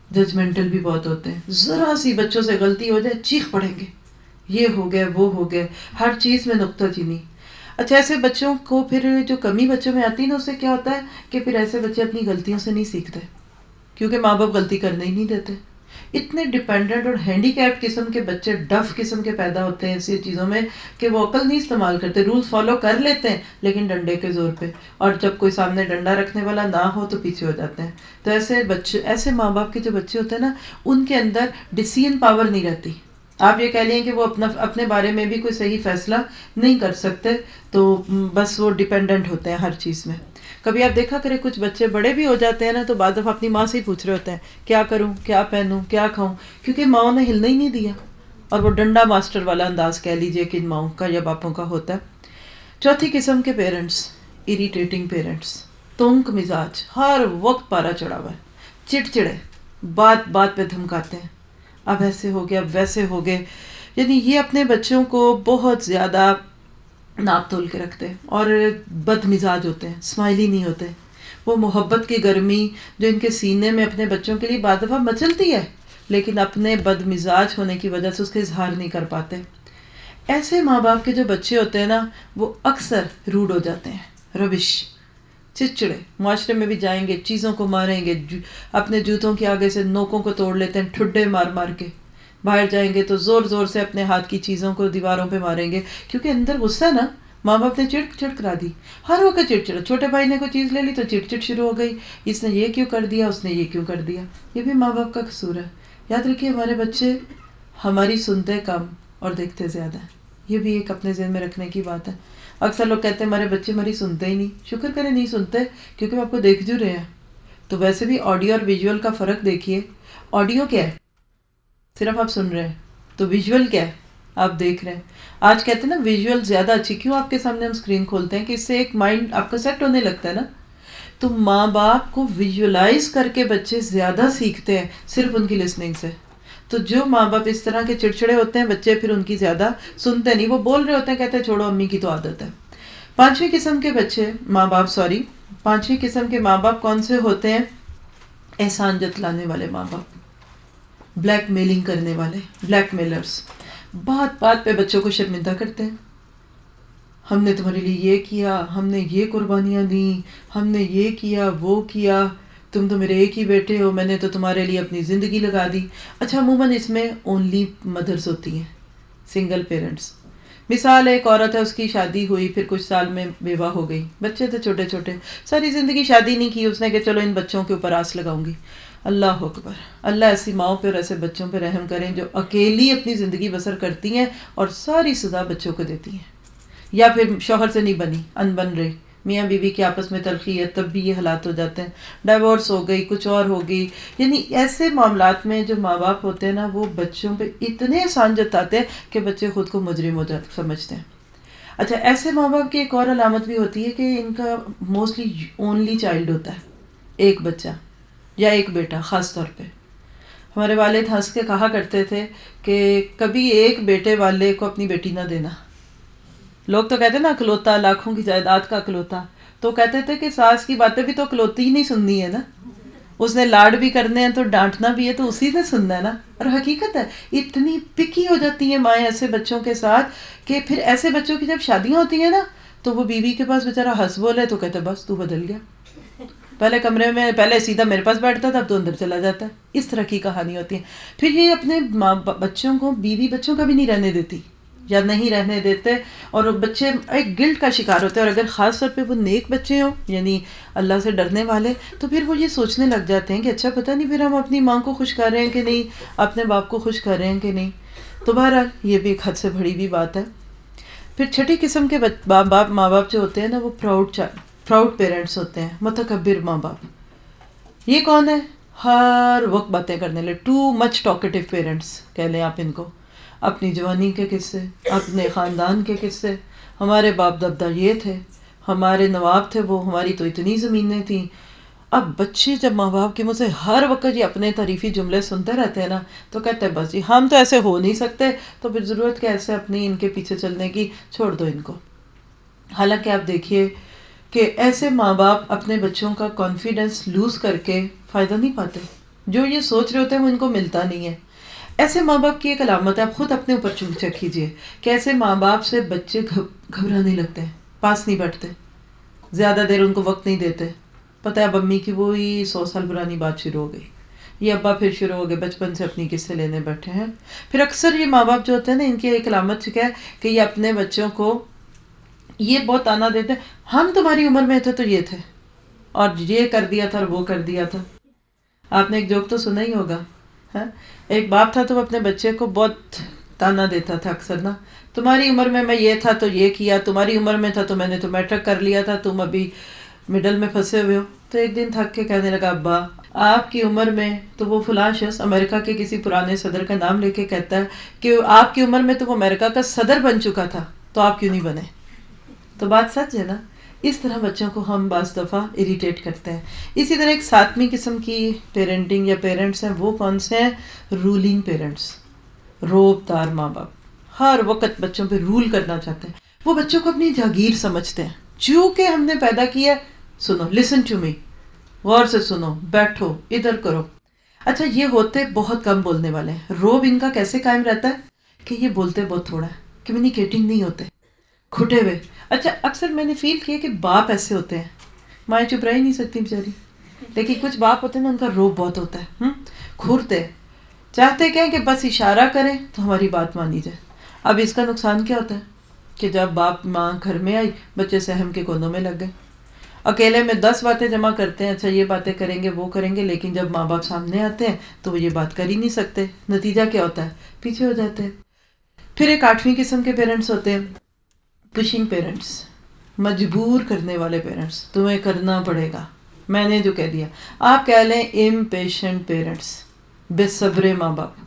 [SPEAKER 1] ججمنٹل بھی بہت ہوتے ہیں. ذرا سی بچوں سے غلطی ہو جائے چیخ پڑیں گے، یہ ہو گیا وہ ہو گیا، ہر چیز میں نکتہ چینی. اچھا ایسے بچوں کو پھر جو کمی بچوں میں آتی ہے نا، اس سے کیا ہوتا ہے کہ پھر ایسے بچے اپنی غلطیوں سے نہیں سیکھتے، کیونکہ ماں باپ غلطی کرنے ہی نہیں دیتے. اتنے ڈپینڈنٹ اور ہینڈی کیپ قسم کے بچے، ڈف قسم کے پیدا ہوتے ہیں ایسی چیزوں میں کہ وہ عقل نہیں استعمال کرتے، رول فالو کر لیتے ہیں لیکن ڈنڈے کے زور پہ، اور جب کوئی سامنے ڈنڈا رکھنے والا نہ ہو تو پیچھے ہو جاتے ہیں. تو ایسے بچے، ایسے ماں باپ کے جو بچے ہوتے ہیں نا، ان کے اندر ڈیسیژن پاور نہیں رہتی. آپ یہ کہہ لیں کہ وہ اپنے بارے میں بھی کوئی صحیح فیصلہ نہیں کر سکتے، تو بس وہ ڈیپینڈنٹ ہوتے ہیں ہر چیز میں. کبھی آپ دیکھا کرے کچھ بچے بڑے بھی ہو جاتے ہیں نا، تو بعد دفعہ اپنی ماں سے ہی پوچھ رہے ہوتے ہیں کیا کروں، کیا پہنوں، کیا کھاؤں، کیونکہ ماؤں نے ہلنا ہی نہیں دیا. اور وہ ڈنڈا ماسٹر والا انداز کہہ لیجئے کہ ان ماؤں کا یا باپوں کا ہوتا ہے. چوتھی قسم کے پیرنٹس، اریٹیٹنگ پیرنٹس، تونک مزاج، ہر وقت پارا چڑھا ہوا ہے، چڑچڑے، بات بات پہ دھمکاتے ہیں، اب ایسے ہو گیا، اب ویسے ہو گئے. یعنی یہ اپنے بچوں کو بہت زیادہ ناپ تول کے رکھتے ہیں اور بد مزاج ہوتے ہیں، اسمائلی نہیں ہوتے. وہ محبت کی گرمی جو ان کے سینے میں اپنے بچوں کے لیے بعض دفعہ مچلتی ہے، لیکن اپنے بد مزاج ہونے کی وجہ سے اس کا اظہار نہیں کر پاتے. ایسے ماں باپ کے جو بچے ہوتے ہیں نا، وہ اکثر روڈ ہو جاتے ہیں، ربش، چچڑے، معاشرے میں بھی جائیں گے چیزوں کو ماریں گے، اپنے جوتوں کے آگے سے نوکوں کو توڑ لیتے ہیں ٹھڈے مار مار کے. باہر جائیں گے تو زور زور سے اپنے ہاتھ کی چیزوں کو دیواروں پہ ماریں گے، کیونکہ اندر غصہ نا، ماں باپ نے چڑ کرا دی، ہر وقت چڑچڑ. چھوٹے بھائی نے کوئی چیز لے لی تو چڑ شروع ہو گئی، اس نے یہ کیوں کر دیا، اس نے یہ کیوں کر دیا. یہ بھی ماں باپ کا قصور ہے. یاد رکھیے ہمارے بچے ہماری سنتے کم اور دیکھتے زیادہ ہیں. یہ بھی ایک اپنے ذہن میں رکھنے کی بات ہے. اکثر لوگ کہتے ہیں ہمارے بچے ہماری سنتے ہی نہیں. شکر کریں نہیں سنتے، کیونکہ وہ آپ کو دیکھ جو رہے ہیں. تو ویسے بھی آڈیو اور ویژول کا فرق دیکھیے. آڈیو کیا ہے؟ صرف آپ سن رہے ہیں. تو ویژول کیا ہے؟ آپ دیکھ رہے ہیں. آج کہتے ہیں نا ویژول زیادہ اچھی، کیوں آپ کے سامنے ہم اسکرین کھولتے ہیں کہ اس سے ایک مائنڈ آپ کا سیٹ ہونے لگتا ہے نا. تو ماں باپ کو ویژولائز کر کے بچے زیادہ سیکھتے ہیں صرف ان کی لسننگ سے. تو جو ماں باپ اس طرح کے چڑچڑے ہوتے ہیں، بچے پھر ان کی زیادہ سنتے نہیں، وہ بول رہے ہوتے ہیں، کہتے ہیں چھوڑو امی کی تو عادت ہے. پانچویں قسم کے بچے ماں باپ، پانچویں قسم کے ماں باپ کون سے ہوتے ہیں؟ احسان جتلانے والے ماں باپ، بلیک میلنگ کرنے والے، بلیک میلرز. بات بات پہ بچوں کو شرمندہ کرتے ہیں. ہم نے تمہارے لیے یہ کیا، ہم نے یہ قربانیاں دی، ہم نے یہ کیا وہ کیا، تم تو میرے ایک ہی بیٹے ہو، میں نے تو تمہارے لیے اپنی زندگی لگا دی. اچھا عموماً اس میں اونلی مدرس ہوتی ہیں، سنگل پیرنٹس. مثال ایک عورت ہے، اس کی شادی ہوئی، پھر کچھ سال میں بیوہ ہو گئی، بچے تھے چھوٹے چھوٹے، ساری زندگی شادی نہیں کی اس نے کہ چلو ان بچوں کے اوپر آس لگاؤں گی. اللہ اکبر. اللہ ایسی ماؤں پہ اور ایسے بچوں پہ رحم کریں جو اکیلی اپنی زندگی بسر کرتی ہیں اور ساری سزا بچوں کو دیتی ہیں، یا پھر شوہر سے نہیں بنی، انبن رہے، میاں بیوی کے آپس میں تلخی ہے، تب بھی یہ حالات ہو جاتے ہیں، ڈائیورس ہو گئی، کچھ اور ہو گئی. یعنی ایسے معاملات میں جو ماں باپ ہوتے ہیں نا، وہ بچوں پہ اتنے احسان جتاتے ہیں کہ بچے خود کو مجرم سمجھتے ہیں. اچھا ایسے ماں باپ کی ایک اور علامت بھی ہوتی ہے کہ ان کا موسٹلی اونلی چائلڈ ہوتا ہے، ایک بچہ یا ایک بیٹا. خاص طور پہ ہمارے والد ہنس کے کہا کرتے تھے کہ کبھی ایک بیٹے والے کو اپنی بیٹی نہ دینا. لوگ تو کہتے ہیں نا اکلوتا، لاکھوں کی جائیداد کا اکلوتا. تو کہتے تھے کہ ساس کی باتیں بھی تو اکلوتی ہی نہیں سننی ہے نا، اس نے لاڈ بھی کرنے ہیں تو ڈانٹنا بھی ہے تو اسی نے سننا ہے نا. اور حقیقت ہے اتنی پکی ہو جاتی ہیں مائیں ایسے بچوں کے ساتھ کہ پھر ایسے بچوں کی جب شادیاں ہوتی ہیں نا، تو وہ بیوی کے پاس بےچارا ہنس بولے تو کہتے بس تو بدل گیا، پہلے کمرے میں پہلے سیدھا میرے پاس بیٹھتا تھا اب تو اندر چلا جاتا ہے. اس طرح کی کہانی ہوتی ہے. پھر یہ اپنے بچوں کو، بیوی بچوں کا بھی نہیں رہنے دیتی یا نہیں رہنے دیتے، اور بچے ایک گلٹ کا شکار ہوتے ہیں. اور اگر خاص طور پہ وہ نیک بچے ہوں، یعنی اللہ سے ڈرنے والے، تو پھر وہ یہ سوچنے لگ جاتے ہیں کہ اچھا پتہ نہیں پھر ہم اپنی ماں کو خوش کر رہے ہیں کہ نہیں، اپنے باپ کو خوش کر رہے ہیں کہ نہیں. تو بہرحال یہ بھی ایک حد سے بڑی بھی بات ہے. پھر چھٹی قسم کے ماں باپ جو ہوتے ہیں نا، وہ پراؤڈ پیرنٹس ہوتے ہیں، متکبر ماں باپ. یہ کون ہے؟ ہر وقت باتیں کرنے لے، ٹو مچ ٹاکیٹو پیرنٹس کہہ لیں آپ ان کو. اپنی جوانی کے قصے، اپنے خاندان کے قصے، ہمارے باپ دادا یہ تھے، ہمارے نواب تھے وہ، ہماری تو اتنی زمینیں تھیں. اب بچے جب ماں باپ کے منہ سے ہر وقت یہ اپنے تعریفی جملے سنتے رہتے ہیں نا، تو کہتے ہیں بس جی ہم تو ایسے ہو نہیں سکتے، تو پھر ضرورت کیا ایسے اپنی ان کے پیچھے چلنے کی، چھوڑ دو ان کو. حالانکہ آپ دیکھیے کہ ایسے ماں باپ اپنے بچوں کا کانفیڈنس لوز کر کے فائدہ نہیں پاتے. جو یہ سوچ رہے ہوتے ہیں وہ ان کو ملتا نہیں ہے. ایسے ماں باپ کی ایک علامت ہے، آپ خود اپنے اوپر چیک کیجیے کہ ایسے ماں باپ سے بچے گھبرانے لگتے ہیں، پاس نہیں بیٹھتے، زیادہ دیر ان کو وقت نہیں دیتے. پتہ ہے اب امی کی وہی 100 سال پرانی بات شروع ہو گئی، یہ ابا پھر شروع ہو گئے بچپن سے اپنی قصے لینے بیٹھے ہیں. پھر اکثر یہ ماں باپ جو ہوتے ہیں نا، ان کی ایک علامت کیا ہے کہ یہ اپنے بچوں کو یہ بہت تانا دیتے ہیں، ہم تمہاری عمر میں تھے تو یہ تھے اور یہ کر دیا تھا اور وہ کر دیا تھا. آپ نے ایک جوک تو سنا ہی ہوگا، ہاں؟ ایک باپ تھا تو وہ اپنے بچے کو بہت تانا دیتا تھا اکثر نا، تمہاری عمر میں یہ تھا تو یہ کیا، تمہاری عمر میں تھا تو میں نے تو میٹرک کر لیا تھا، تم ابھی مڈل میں پھنسے ہوئے ہو. تو ایک دن تھک کے کہنے لگا، ابا آپ کی عمر میں تو وہ فلاں شخص امریکہ کے کسی پرانے صدر کا نام لے کے کہتا ہے کہ آپ کی عمر میں تو وہ امریکہ کا صدر بن چکا تھا، تو آپ کیوں نہیں بنے؟ تو بات سچ ہے نا. اس طرح بچوں کو ہم بعض دفعہ اریٹیٹ کرتے ہیں. اسی طرح ایک ساتویں قسم کی پیرنٹنگ یا پیرنٹس ہیں، وہ کون سے ہیں؟ رولنگ پیرنٹس، روب دار ماں باپ، ہر وقت بچوں پہ رول کرنا چاہتے ہیں. وہ بچوں کو اپنی جاگیر سمجھتے ہیں، چونکہ ہم نے پیدا کیا. سنو، لسن ٹو می، غور سے سنو، بیٹھو، ادھر کرو. اچھا، یہ ہوتے بہت کم بولنے والے ہیں. روب ان کا کیسے قائم رہتا ہے کہ یہ بولتے بہت تھوڑا ہے، کمیونیکیٹنگ نہیں ہوتے، کھٹے ہوئے. اچھا، اکثر میں نے فیل کیا کہ باپ ایسے ہوتے ہیں، مائیں چپ رہ ہی نہیں سکتی بیچاری، لیکن کچھ باپ ہوتے ہیں نا، ان کا روب بہت ہوتا ہے، کھورتے چاہتے کیا کہ بس اشارہ کریں تو ہماری بات مانی جائے. اب اس کا نقصان کیا ہوتا ہے کہ جب باپ ماں گھر میں آئی، بچے سہم کے کونوں میں لگ گئے، اکیلے میں 10 باتیں جمع کرتے ہیں، اچھا یہ باتیں کریں گے وہ کریں گے، لیکن جب ماں باپ سامنے آتے ہیں تو وہ یہ بات کر ہی نہیں سکتے. نتیجہ کیا ہوتا ہے؟ پیچھے ہو جاتے ہیں. پھر ایک 8ویں قسم کے پیرنٹس ہوتے ہیں، پشنگ پیرنٹس، مجبور کرنے والے پیرنٹس. تمہیں کرنا پڑے گا، میں نے جو کہہ دیا. آپ کہہ لیں امپیشنٹ پیرنٹس، بے صبر ماں باپ،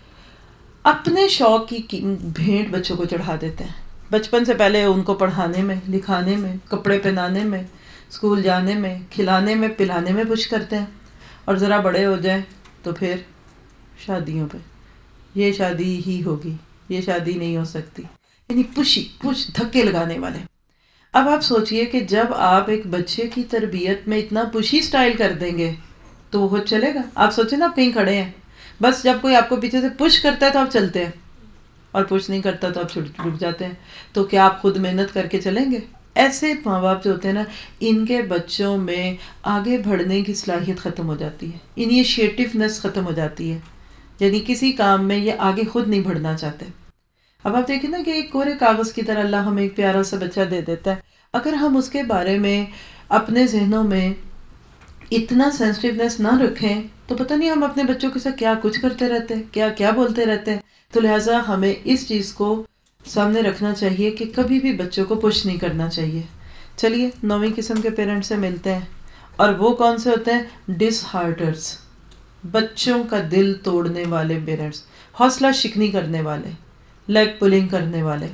[SPEAKER 1] اپنے شوق کی بھیٹ بچوں کو چڑھا دیتے ہیں. بچپن سے پہلے ان کو پڑھانے میں، لکھانے میں، کپڑے پہنانے میں، اسکول جانے میں، کھلانے میں، پلانے میں پش کرتے ہیں، اور ذرا بڑے ہو جائیں تو پھر شادیوں پہ، یہ شادی ہی ہوگی، یہ شادی نہیں ہو سکتی، یعنی پش دھکے لگانے والے. اب آپ سوچئے کہ جب آپ ایک بچے کی تربیت میں اتنا پشی سٹائل کر دیں گے تو وہ خود چلے گا؟ آپ سوچیں نا، آپ کہیں کھڑے ہیں، بس جب کوئی آپ کو پیچھے سے پش کرتا ہے تو آپ چلتے ہیں، اور پش نہیں کرتا تو آپ رک جاتے ہیں. تو کیا آپ خود محنت کر کے چلیں گے؟ ایسے ماں باپ جو ہوتے ہیں نا، ان کے بچوں میں آگے بڑھنے کی صلاحیت ختم ہو جاتی ہے، انیشیٹونیس ختم ہو جاتی ہے، یعنی کسی کام میں یہ آگے خود نہیں بڑھنا چاہتے. اب آپ دیکھیں نا کہ ایک کورے کاغذ کی طرح اللہ ہمیں ایک پیارا سا بچہ دے دیتا ہے، اگر ہم اس کے بارے میں اپنے ذہنوں میں اتنا سینسٹیونیس نہ رکھیں تو پتہ نہیں ہم اپنے بچوں کے ساتھ کیا کچھ کرتے رہتے ہیں، کیا کیا بولتے رہتے ہیں. تو لہٰذا ہمیں اس چیز کو سامنے رکھنا چاہیے کہ کبھی بھی بچوں کو پش نہیں کرنا چاہیے. چلیے 9ویں قسم کے پیرنٹس سے ملتے ہیں، اور وہ کون سے ہوتے ہیں؟ ڈس ہارٹرز، بچوں کا دل توڑنے والے پیرنٹس، حوصلہ شکنی کرنے والے، لیگ پولنگ کرنے والے.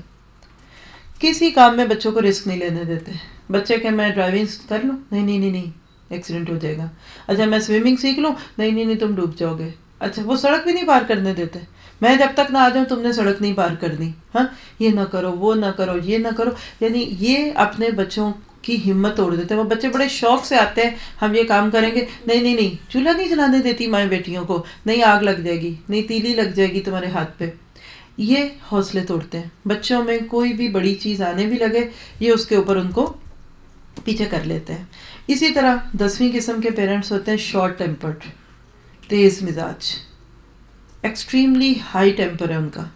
[SPEAKER 1] کسی کام میں بچوں کو رسک نہیں لینے دیتے. بچے کہ میں ڈرائیونگ کر لوں، نہیں نہیں نہیں نہیں، ایکسیڈنٹ ہو جائے گا. اچھا میں سوئمنگ سیکھ لوں، نہیں نہیں نہیں، تم ڈوب جاؤ گے. اچھا وہ سڑک بھی نہیں پار کرنے دیتے، میں جب تک نہ آ جاؤں تم نے سڑک نہیں پار کرنی، ہاں یہ نہ کرو، وہ نہ کرو، یہ نہ کرو. یعنی یہ اپنے بچوں کی ہمت توڑ دیتے ہیں. وہ بچے بڑے شوق سے آتے ہیں، ہم یہ کام کریں گے، نہیں نہیں نہیں، چولہا نہیں جلانے دیتی مائیں بیٹیوں کو، نہیں آگ لگ جائے گی، نہیں تیلی لگ جائے گی تمہارے ہاتھ پہ. یہ حوصلے توڑتے ہیں. بچوں میں کوئی بھی بڑی چیز آنے بھی لگے، یہ اس کے اوپر ان کو پیچھے کر لیتے ہیں. اسی طرح 10ویں قسم کے پیرنٹس ہوتے ہیں شارٹ ٹیمپرڈ، تیز مزاج، ایکسٹریملی ہائی ٹیمپر ہے ان کا،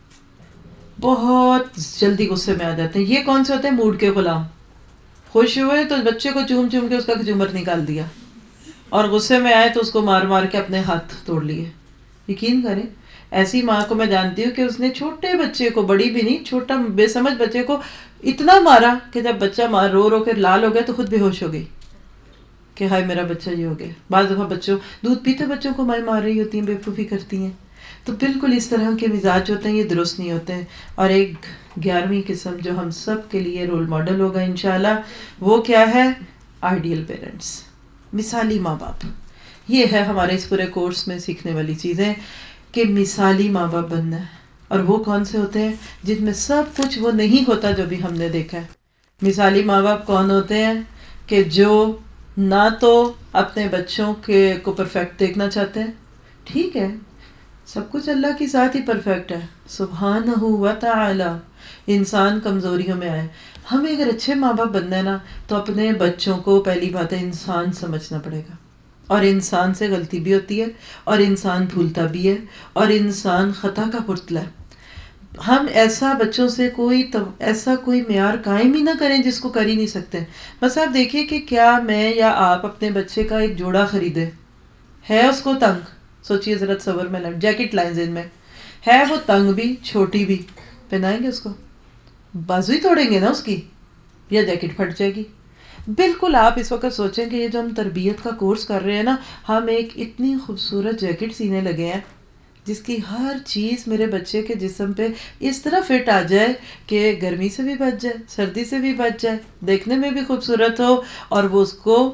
[SPEAKER 1] بہت جلدی غصے میں آ جاتے ہیں. یہ کون سے ہوتے ہیں؟ موڈ کے غلام. خوش ہوئے تو بچے کو چوم چوم کے اس کا جمر نکال دیا، اور غصے میں آئے تو اس کو مار مار کے اپنے ہاتھ توڑ لیے. یقین کریں، ایسی ماں کو میں جانتی ہوں کہ اس نے چھوٹے بچے کو، بڑی بھی نہیں، چھوٹا بے سمجھ بچے کو اتنا مارا کہ جب بچہ رو رو کے لال ہو گیا تو خود بے ہوش ہو گئی کہ ہائے میرا بچہ یہ ہو گیا. بعض دفعہ بچوں دودھ پیتے بچوں کو مائیں مار رہی ہوتی ہیں، بیوقوفی کرتی ہیں. تو بالکل اس طرح کے مزاج ہوتے ہیں، یہ درست نہیں ہوتے ہیں. اور ایک 11ویں قسم جو ہم سب کے لیے رول ماڈل ہوگا انشاءاللہ، وہ کیا ہے؟ آئیڈیل پیرنٹس، مثالی ماں باپ. یہ ہے ہمارے اس پورے کورس میں سیکھنے والی چیزیں کہ مثالی ماں باپ بننا ہے. اور وہ کون سے ہوتے ہیں؟ جن میں سب کچھ وہ نہیں ہوتا جو بھی ہم نے دیکھا ہے. مثالی ماں باپ کون ہوتے ہیں؟ کہ جو نہ تو اپنے بچوں کو پرفیکٹ دیکھنا چاہتے ہیں، ٹھیک ہے، سب کچھ اللہ کی ذات ہی پرفیکٹ ہے، سبحانہ و تعالی. انسان کمزوریوں میں آئے. ہمیں اگر اچھے ماں باپ بننا ہے نا تو اپنے بچوں کو پہلی بات ہے انسان سمجھنا پڑے گا، اور انسان سے غلطی بھی ہوتی ہے، اور انسان بھولتا بھی ہے، اور انسان خطا کا پتلا ہے. ہم ایسا بچوں سے ایسا کوئی معیار قائم ہی نہ کریں جس کو کر ہی نہیں سکتے. بس آپ دیکھیے کہ کیا میں یا آپ اپنے بچے کا ایک جوڑا خریدے، ہے اس کو تنگ، سوچیے ذرا تصور میں جیکٹ لائن ذہن میں ہے، وہ تنگ بھی چھوٹی بھی، پہنائیں گے اس کو؟ بازو ہی توڑیں گے نا اس کی، یا جیکٹ پھٹ جائے گی. بالکل آپ اس وقت سوچیں کہ یہ جو ہم تربیت کا کورس کر رہے ہیں نا، ہم ایک اتنی خوبصورت جیکٹ سینے لگے ہیں جس کی ہر چیز میرے بچے کے جسم پہ اس طرح فٹ آ جائے کہ گرمی سے بھی بچ جائے، سردی سے بھی بچ جائے، دیکھنے میں بھی خوبصورت ہو، اور وہ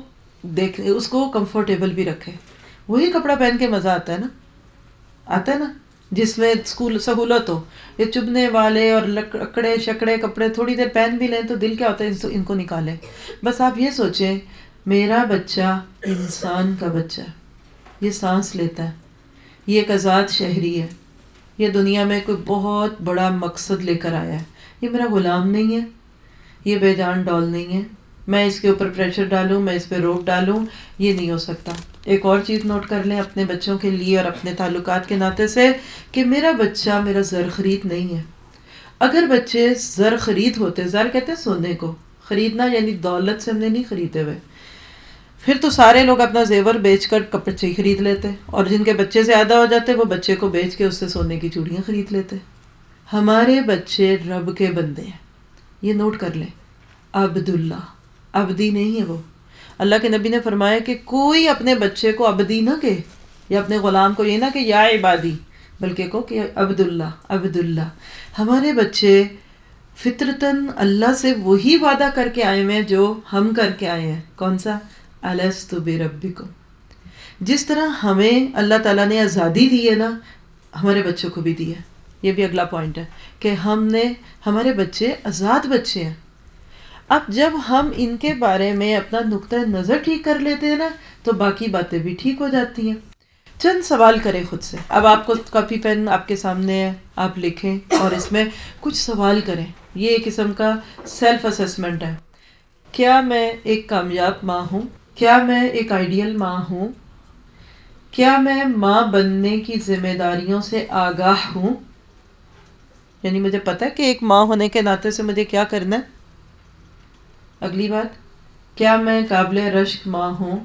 [SPEAKER 1] اس کو کمفرٹیبل بھی رکھے. وہی کپڑا پہن کے مزہ آتا ہے نا جس میں سہولت ہو. یہ چبھنے والے اور لکڑے شکڑے کپڑے تھوڑی دیر پہن بھی لیں تو دل کیا ہوتا ہے ان کو نکالیں. بس آپ یہ سوچیں، میرا بچہ انسان کا بچہ ہے، یہ سانس لیتا ہے، یہ ایک آزاد شہری ہے، یہ دنیا میں کوئی بہت بڑا مقصد لے کر آیا ہے. یہ میرا غلام نہیں ہے، یہ بے جان ڈال نہیں ہے، میں اس کے اوپر پریشر ڈالوں، میں اس پہ روک ڈالوں، یہ نہیں ہو سکتا. ایک اور چیز نوٹ کر لیں اپنے بچوں کے لیے اور اپنے تعلقات کے ناطے سے، کہ میرا بچہ میرا زر خرید نہیں ہے. اگر بچے زر خرید ہوتے، زر کہتے ہیں سونے کو، خریدنا یعنی دولت سے ہم نے نہیں خریدے ہوئے، پھر تو سارے لوگ اپنا زیور بیچ کر کپڑے ہی خرید لیتے، اور جن کے بچے زیادہ ہو جاتے وہ بچے کو بیچ کے اس سے سونے کی چوڑیاں خرید لیتے. ہمارے بچے رب کے بندے ہیں، یہ نوٹ کر لیں. عبداللہ، عبدی نہیں ہے وہ. اللہ کے نبی نے فرمایا کہ کوئی اپنے بچے کو عبدی نہ کہے، یا اپنے غلام کو یہ نہ کہ یا عبادی، بلکہ کہو کہ عبداللہ عبداللہ. ہمارے بچے فطرتاً اللہ سے وہی وعدہ کر کے آئے ہیں جو ہم کر کے آئے ہیں. کون سا؟ الست بربکم. جس طرح ہمیں اللہ تعالیٰ نے آزادی دی ہے نا، ہمارے بچوں کو بھی دی ہے. یہ بھی اگلا پوائنٹ ہے کہ ہمارے بچے آزاد بچے ہیں. اب جب ہم ان کے بارے میں اپنا نقطۂ نظر ٹھیک کر لیتے ہیں نا تو باقی باتیں بھی ٹھیک ہو جاتی ہیں. چند سوال کریں خود سے. اب آپ کو کاپی پین آپ کے سامنے ہے، آپ لکھیں اور اس میں کچھ سوال کریں. یہ ایک قسم کا سیلف اسیسمنٹ ہے. کیا میں ایک کامیاب ماں ہوں؟ کیا میں ایک آئیڈیل ماں ہوں؟ کیا میں ماں بننے کی ذمہ داریوں سے آگاہ ہوں؟ یعنی مجھے پتا ہے کہ ایک ماں ہونے کے ناطے سے مجھے کیا کرنا ہے. اگلی بات، کیا میں قابل رشک ماں ہوں؟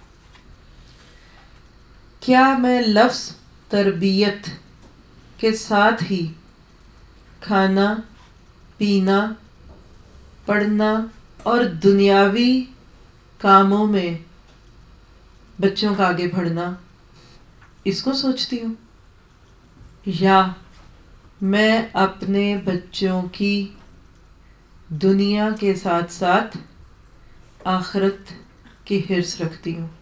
[SPEAKER 1] کیا میں لفظ تربیت کے ساتھ ہی کھانا، پینا، پڑھنا اور دنیاوی کاموں میں بچوں کا آگے بڑھنا اس کو سوچتی ہوں؟ یا میں اپنے بچوں کی دنیا کے ساتھ ساتھ آخرت کی حرص رکھتی ہوں؟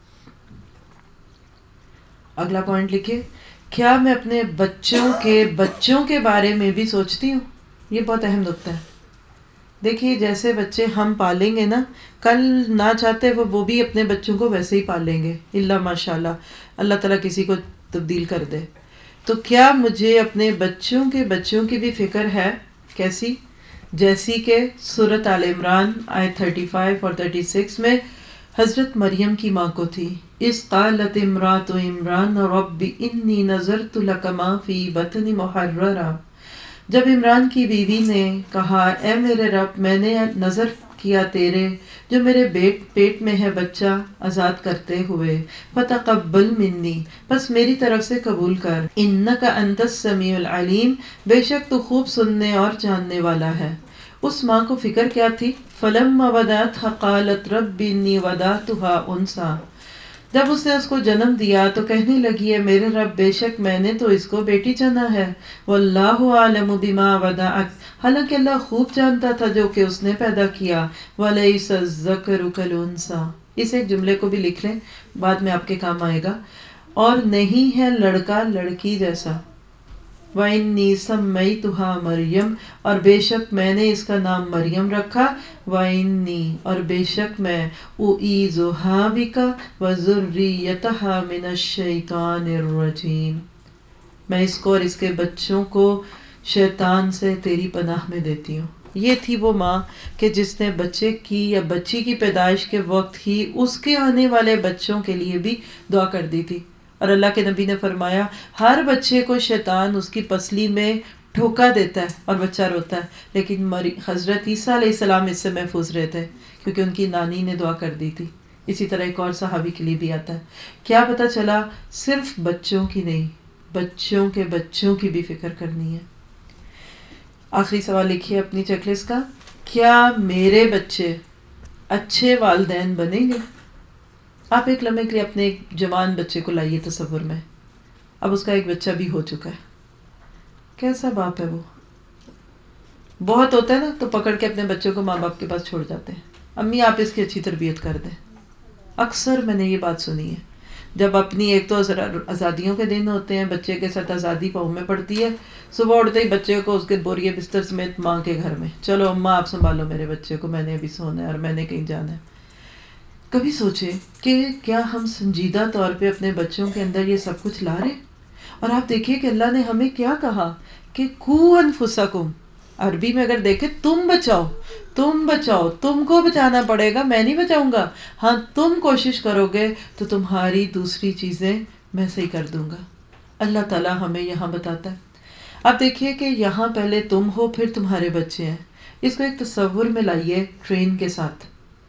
[SPEAKER 1] اگلا پوائنٹ لکھیے، کیا میں اپنے بچوں کے بارے میں بھی سوچتی ہوں؟ یہ بہت اہم نقطہ ہے. دیکھیے جیسے بچے ہم پالیں گے نا، کل نہ چاہتے وہ بھی اپنے بچوں کو ویسے ہی پالیں گے، اللہ ماشاء اللہ تعالیٰ کسی کو تبدیل کر دے. تو کیا مجھے اپنے بچوں کی بھی فکر ہے؟ کیسی؟ جیسی کہ سورۃ آل عمران آیت 35 اور 36 میں حضرت مریم کی ماں کو تھی. اذ قالت امرأۃ عمران رب انی نذرت لک ما فی بطنی محررا. جب عمران کی بیوی نے کہا، اے میرے رب، میں نے نظر کیا تیرے جو میرے پیٹ میں ہے بچہ آزاد کرتے ہوئے، فتقبل منی، بس میری طرف سے قبول کر، انک انت السمیع العلیم، بے شک تو خوب سننے اور جاننے والا ہے. اس ماں کو فکر کیا تھی؟ فلما ودعتها قالت رب انی وضعتها انثی. جب اس نے اس کو جنم دیا تو کہنے لگی، ہے میرے رب، بے شک میں نے تو اس کو بیٹی چنا ہے. واللہ اعلم بما وضعت، حالانکہ اللہ خوب جانتا تھا جو کہ اس نے پیدا کیا. ولیس الذکر کالانثی. اس ایک جملے کو بھی لکھ لیں، بعد میں آپ کے کام آئے گا. اور نہیں ہے لڑکا لڑکی جیسا. وَإِنِّي سَمَّيْتُهَا مریم، اور بے شک میں نے اس کا نام مریم رکھا، وَإِنِّي اور بے شک میں أُعِيذُهَا بِكَ وَذُرِّيَّتَهَا مِنَ الشَّيْطَانِ الرَّجِيمِ، میں اس کو اور اس کے بچوں کو شیطان سے تیری پناہ میں دیتی ہوں۔ یہ تھی وہ ماں کہ جس نے بچے کی یا بچی کی پیدائش کے وقت ہی اس کے آنے والے بچوں کے لیے بھی دعا کر دی تھی۔ اور اللہ کے نبی نے فرمایا ہر بچے کو شیطان اس کی پسلی میں ٹھوکا دیتا ہے اور بچہ روتا ہے، لیکن حضرت عیسیٰ علیہ السلام اس سے محفوظ رہے تھے کیونکہ ان کی نانی نے دعا کر دی تھی۔ اسی طرح ایک اور صحابی کے لیے بھی آتا ہے۔ کیا پتہ چلا صرف بچوں کی نہیں، بچوں کے بچوں کی بھی فکر کرنی ہے۔ آخری سوال لکھیے اپنی چیک لسٹ کا، کیا میرے بچے اچھے والدین بنیں گے؟ آپ ایک لمحے کے لیے اپنے ایک جوان بچے کو لائیے تصور میں، اب اس کا ایک بچہ بھی ہو چکا ہے، کیسا باپ ہے وہ؟ بہت ہوتا ہے نا تو پکڑ کے اپنے بچوں کو ماں باپ کے پاس چھوڑ جاتے ہیں، امی آپ اس کی اچھی تربیت کر دیں۔ اکثر میں نے یہ بات سنی ہے، جب اپنی ایک تو آزادیوں کے دن ہوتے ہیں، بچے کے ساتھ آزادی پاؤں میں پڑتی ہے، صبح اٹھتے ہی بچے کو اس کے بوریے بستر سمیت ماں کے گھر میں، چلو اماں آپ سنبھالو میرے بچے کو، میں نے ابھی سونا ہے اور میں نے کہیں جانا ہے۔ کبھی سوچے کہ کیا ہم سنجیدہ طور پہ اپنے بچوں کے اندر یہ سب کچھ لا رہے؟ اور آپ دیکھیے کہ اللہ نے ہمیں کیا کہا کہ قُوا انفسکم، عربی میں اگر دیکھیں تم بچاؤ، تم بچاؤ، تم کو بچانا پڑے گا، میں نہیں بچاؤں گا، ہاں تم کوشش کرو گے تو تمہاری دوسری چیزیں میں صحیح کر دوں گا۔ اللہ تعالیٰ ہمیں یہاں بتاتا ہے۔ اب دیکھیے کہ یہاں پہلے تم ہو پھر تمہارے بچے ہیں، اس کو ایک تصور میں لائیے ٹرین کے ساتھ۔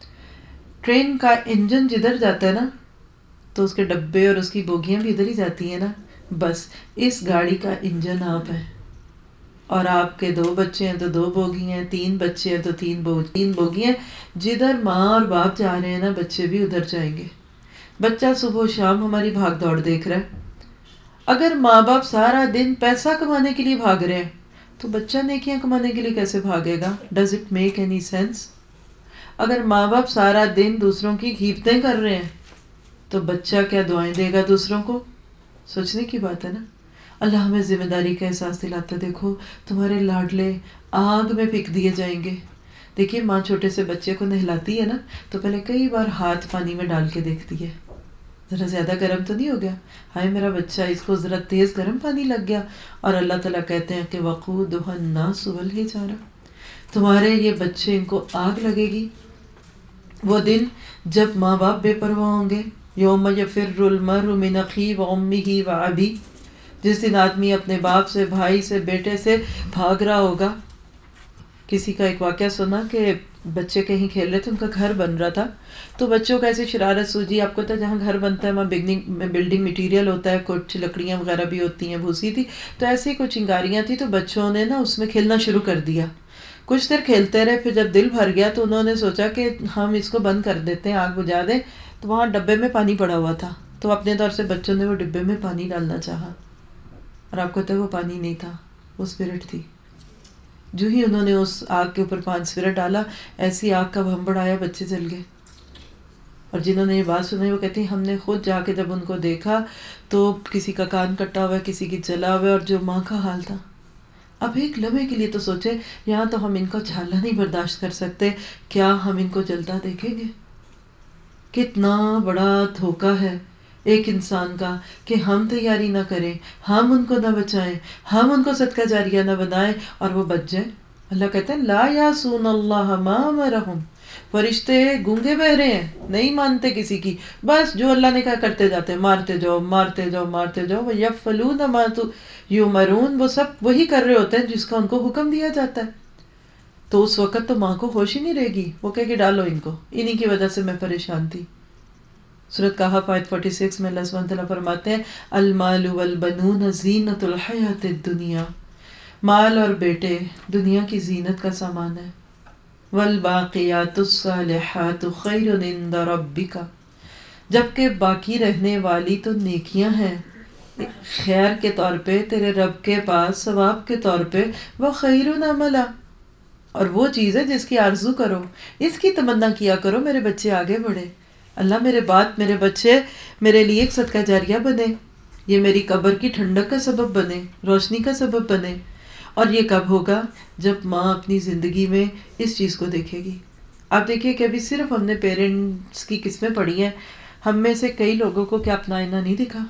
[SPEAKER 1] ٹرین کا انجن جدھر جاتا ہے نا تو اس کے ڈبے اور اس کی بوگیاں بھی ادھر ہی جاتی ہیں نا، بس اس گاڑی کا انجن آپ ہیں، اور آپ کے 2 بچے ہیں تو 2 بوگی ہیں، 3 بچے ہیں تو 3 بوگی ہیں، جدھر ماں اور باپ جا رہے ہیں نا بچے بھی ادھر جائیں گے۔ بچہ صبح و شام ہماری بھاگ دوڑ دیکھ رہا ہے۔ اگر ماں باپ سارا دن پیسہ کمانے کے لیے بھاگ رہے ہیں تو بچہ نیکیاں کمانے کے لیے کیسے بھاگے گا؟ Does it make any sense? اگر ماں باپ سارا دن دوسروں کی غیبتیں کر رہے ہیں تو بچہ کیا دعائیں دے گا دوسروں کو؟ سوچنے کی بات ہے نا۔ اللہ ہمیں ذمہ داری کا احساس دلاتا، دیکھو تمہارے لاڈلے آگ میں پھینک دیے جائیں گے۔ دیکھیے ماں چھوٹے سے بچے کو نہلاتی ہے نا تو پہلے کئی بار ہاتھ پانی میں ڈال کے دیکھتی ہے، ذرا زیادہ گرم تو نہیں ہو گیا، ہائے میرا بچہ اس کو ذرا تیز گرم پانی لگ گیا۔ اور اللہ تعالیٰ کہتے ہیں کہ وقودها الناس والحجارہ، تمہارے یہ بچے ان کو آگ لگے گی۔ وہ دن جب ماں باپ بے پرواہ ہوں گے، یوم یفر المرء من اخیہ وامہ وابیہ، جس دن آدمی اپنے باپ سے، بھائی سے، بیٹے سے بھاگ رہا ہوگا۔ کسی کا ایک واقعہ سنا کہ بچے کہیں کھیل رہے تھے، ان کا گھر بن رہا تھا، تو بچوں کا ایسی شرارت سوجی، آپ کو پتا جہاں گھر بنتا ہے وہاں بلڈنگ مٹیریل ہوتا ہے، کچھ لکڑیاں وغیرہ بھی ہوتی ہیں، بھوسی تھی، تو ایسی کچھ چنگاریاں تھی، تو بچوں نے نا اس میں کھیلنا شروع کر دیا۔ کچھ دیر کھیلتے رہے، پھر جب دل بھر گیا تو انہوں نے سوچا کہ ہم اس کو بند کر دیتے ہیں، آگ بجھا دیں، تو وہاں ڈبے میں پانی پڑا ہوا تھا، تو اپنے طور سے بچوں نے وہ ڈبے میں پانی ڈالنا چاہا، اور آپ کو پتا ہے وہ پانی نہیں تھا، وہ اسپرٹ تھی۔ جو ہی انہوں نے اس آگ کے اوپر 5 اسپرٹ ڈالا، ایسی آگ کا بھنبڑ آیا، بچے جل گئے۔ اور جنہوں نے یہ بات سنی وہ کہتی ہیں ہم نے خود جا کے جب ان کو دیکھا تو کسی کا کان کٹا ہوا ہے، کسی کی جلا ہوا ہے، اور جو ماں کا حال تھا۔ اب ایک لمحے کے لیے تو سوچے، یہاں تو ہم ان کو جھالنا نہیں برداشت کر سکتے، کیا ہم ان کو جلتا دیکھیں گے؟ کتنا بڑا دھوکہ ہے ایک انسان کا کہ ہم تیاری نہ کریں، ہم ان کو نہ بچائیں، ہم ان کو صدقہ جاریہ نہ بنائیں اور وہ بچ جائیں۔ اللہ کہتے ہیں لا یعصون اللہ ما امرہم، فرشتے گونگے بہرے ہیں، نہیں مانتے کسی کی، بس جو اللہ نے کہا کرتے جاتے ہیں، مارتے جاؤ مارتے جاؤ مارتے جاؤ، وَيَفْعَلُونَ مَا یُؤْمَرُونَ، وہ سب وہی کر رہے ہوتے ہیں جس کا ان کو حکم دیا جاتا ہے۔ تو اس وقت تو ماں کو ہوش ہی نہیں رہے گی، وہ کہے کہ ڈالو ان کو، انہی کی وجہ سے میں پریشان تھی۔ سورۃ کہف آیت 46 میں اللہ سبحانہ تعالیٰ فرماتے ہیں المال والبنون زینۃ الحیات الدنیا، مال اور بیٹے دنیا کی زینت کا سامان ہے۔ والباقیات الصالحات خیر عند ربک، جبکہ باقی رہنے والی تو نیکیاں ہیں خیر کے طور پہ تیرے رب کے پاس، ثواب کے طور پہ، وہ خیر عملا، اور وہ چیز ہے جس کی آرزو کرو، اس کی تمنا کیا کرو میرے بچے آگے بڑھے، اللہ میرے بعد میرے بچے میرے لیے ایک صدقہ جاریہ بنے۔ یہ میری قبر کی ٹھنڈک کا سبب بنے، روشنی کا سبب بنے. اور یہ کب ہوگا؟ جب ماں اپنی زندگی میں اس چیز کو دیکھے گی. آپ دیکھیے کہ ابھی صرف ہم نے پیرنٹس کی قسمیں پڑھی ہیں، ہم میں سے کئی لوگوں کو کیا اپنا آئینہ نہیں دکھا؟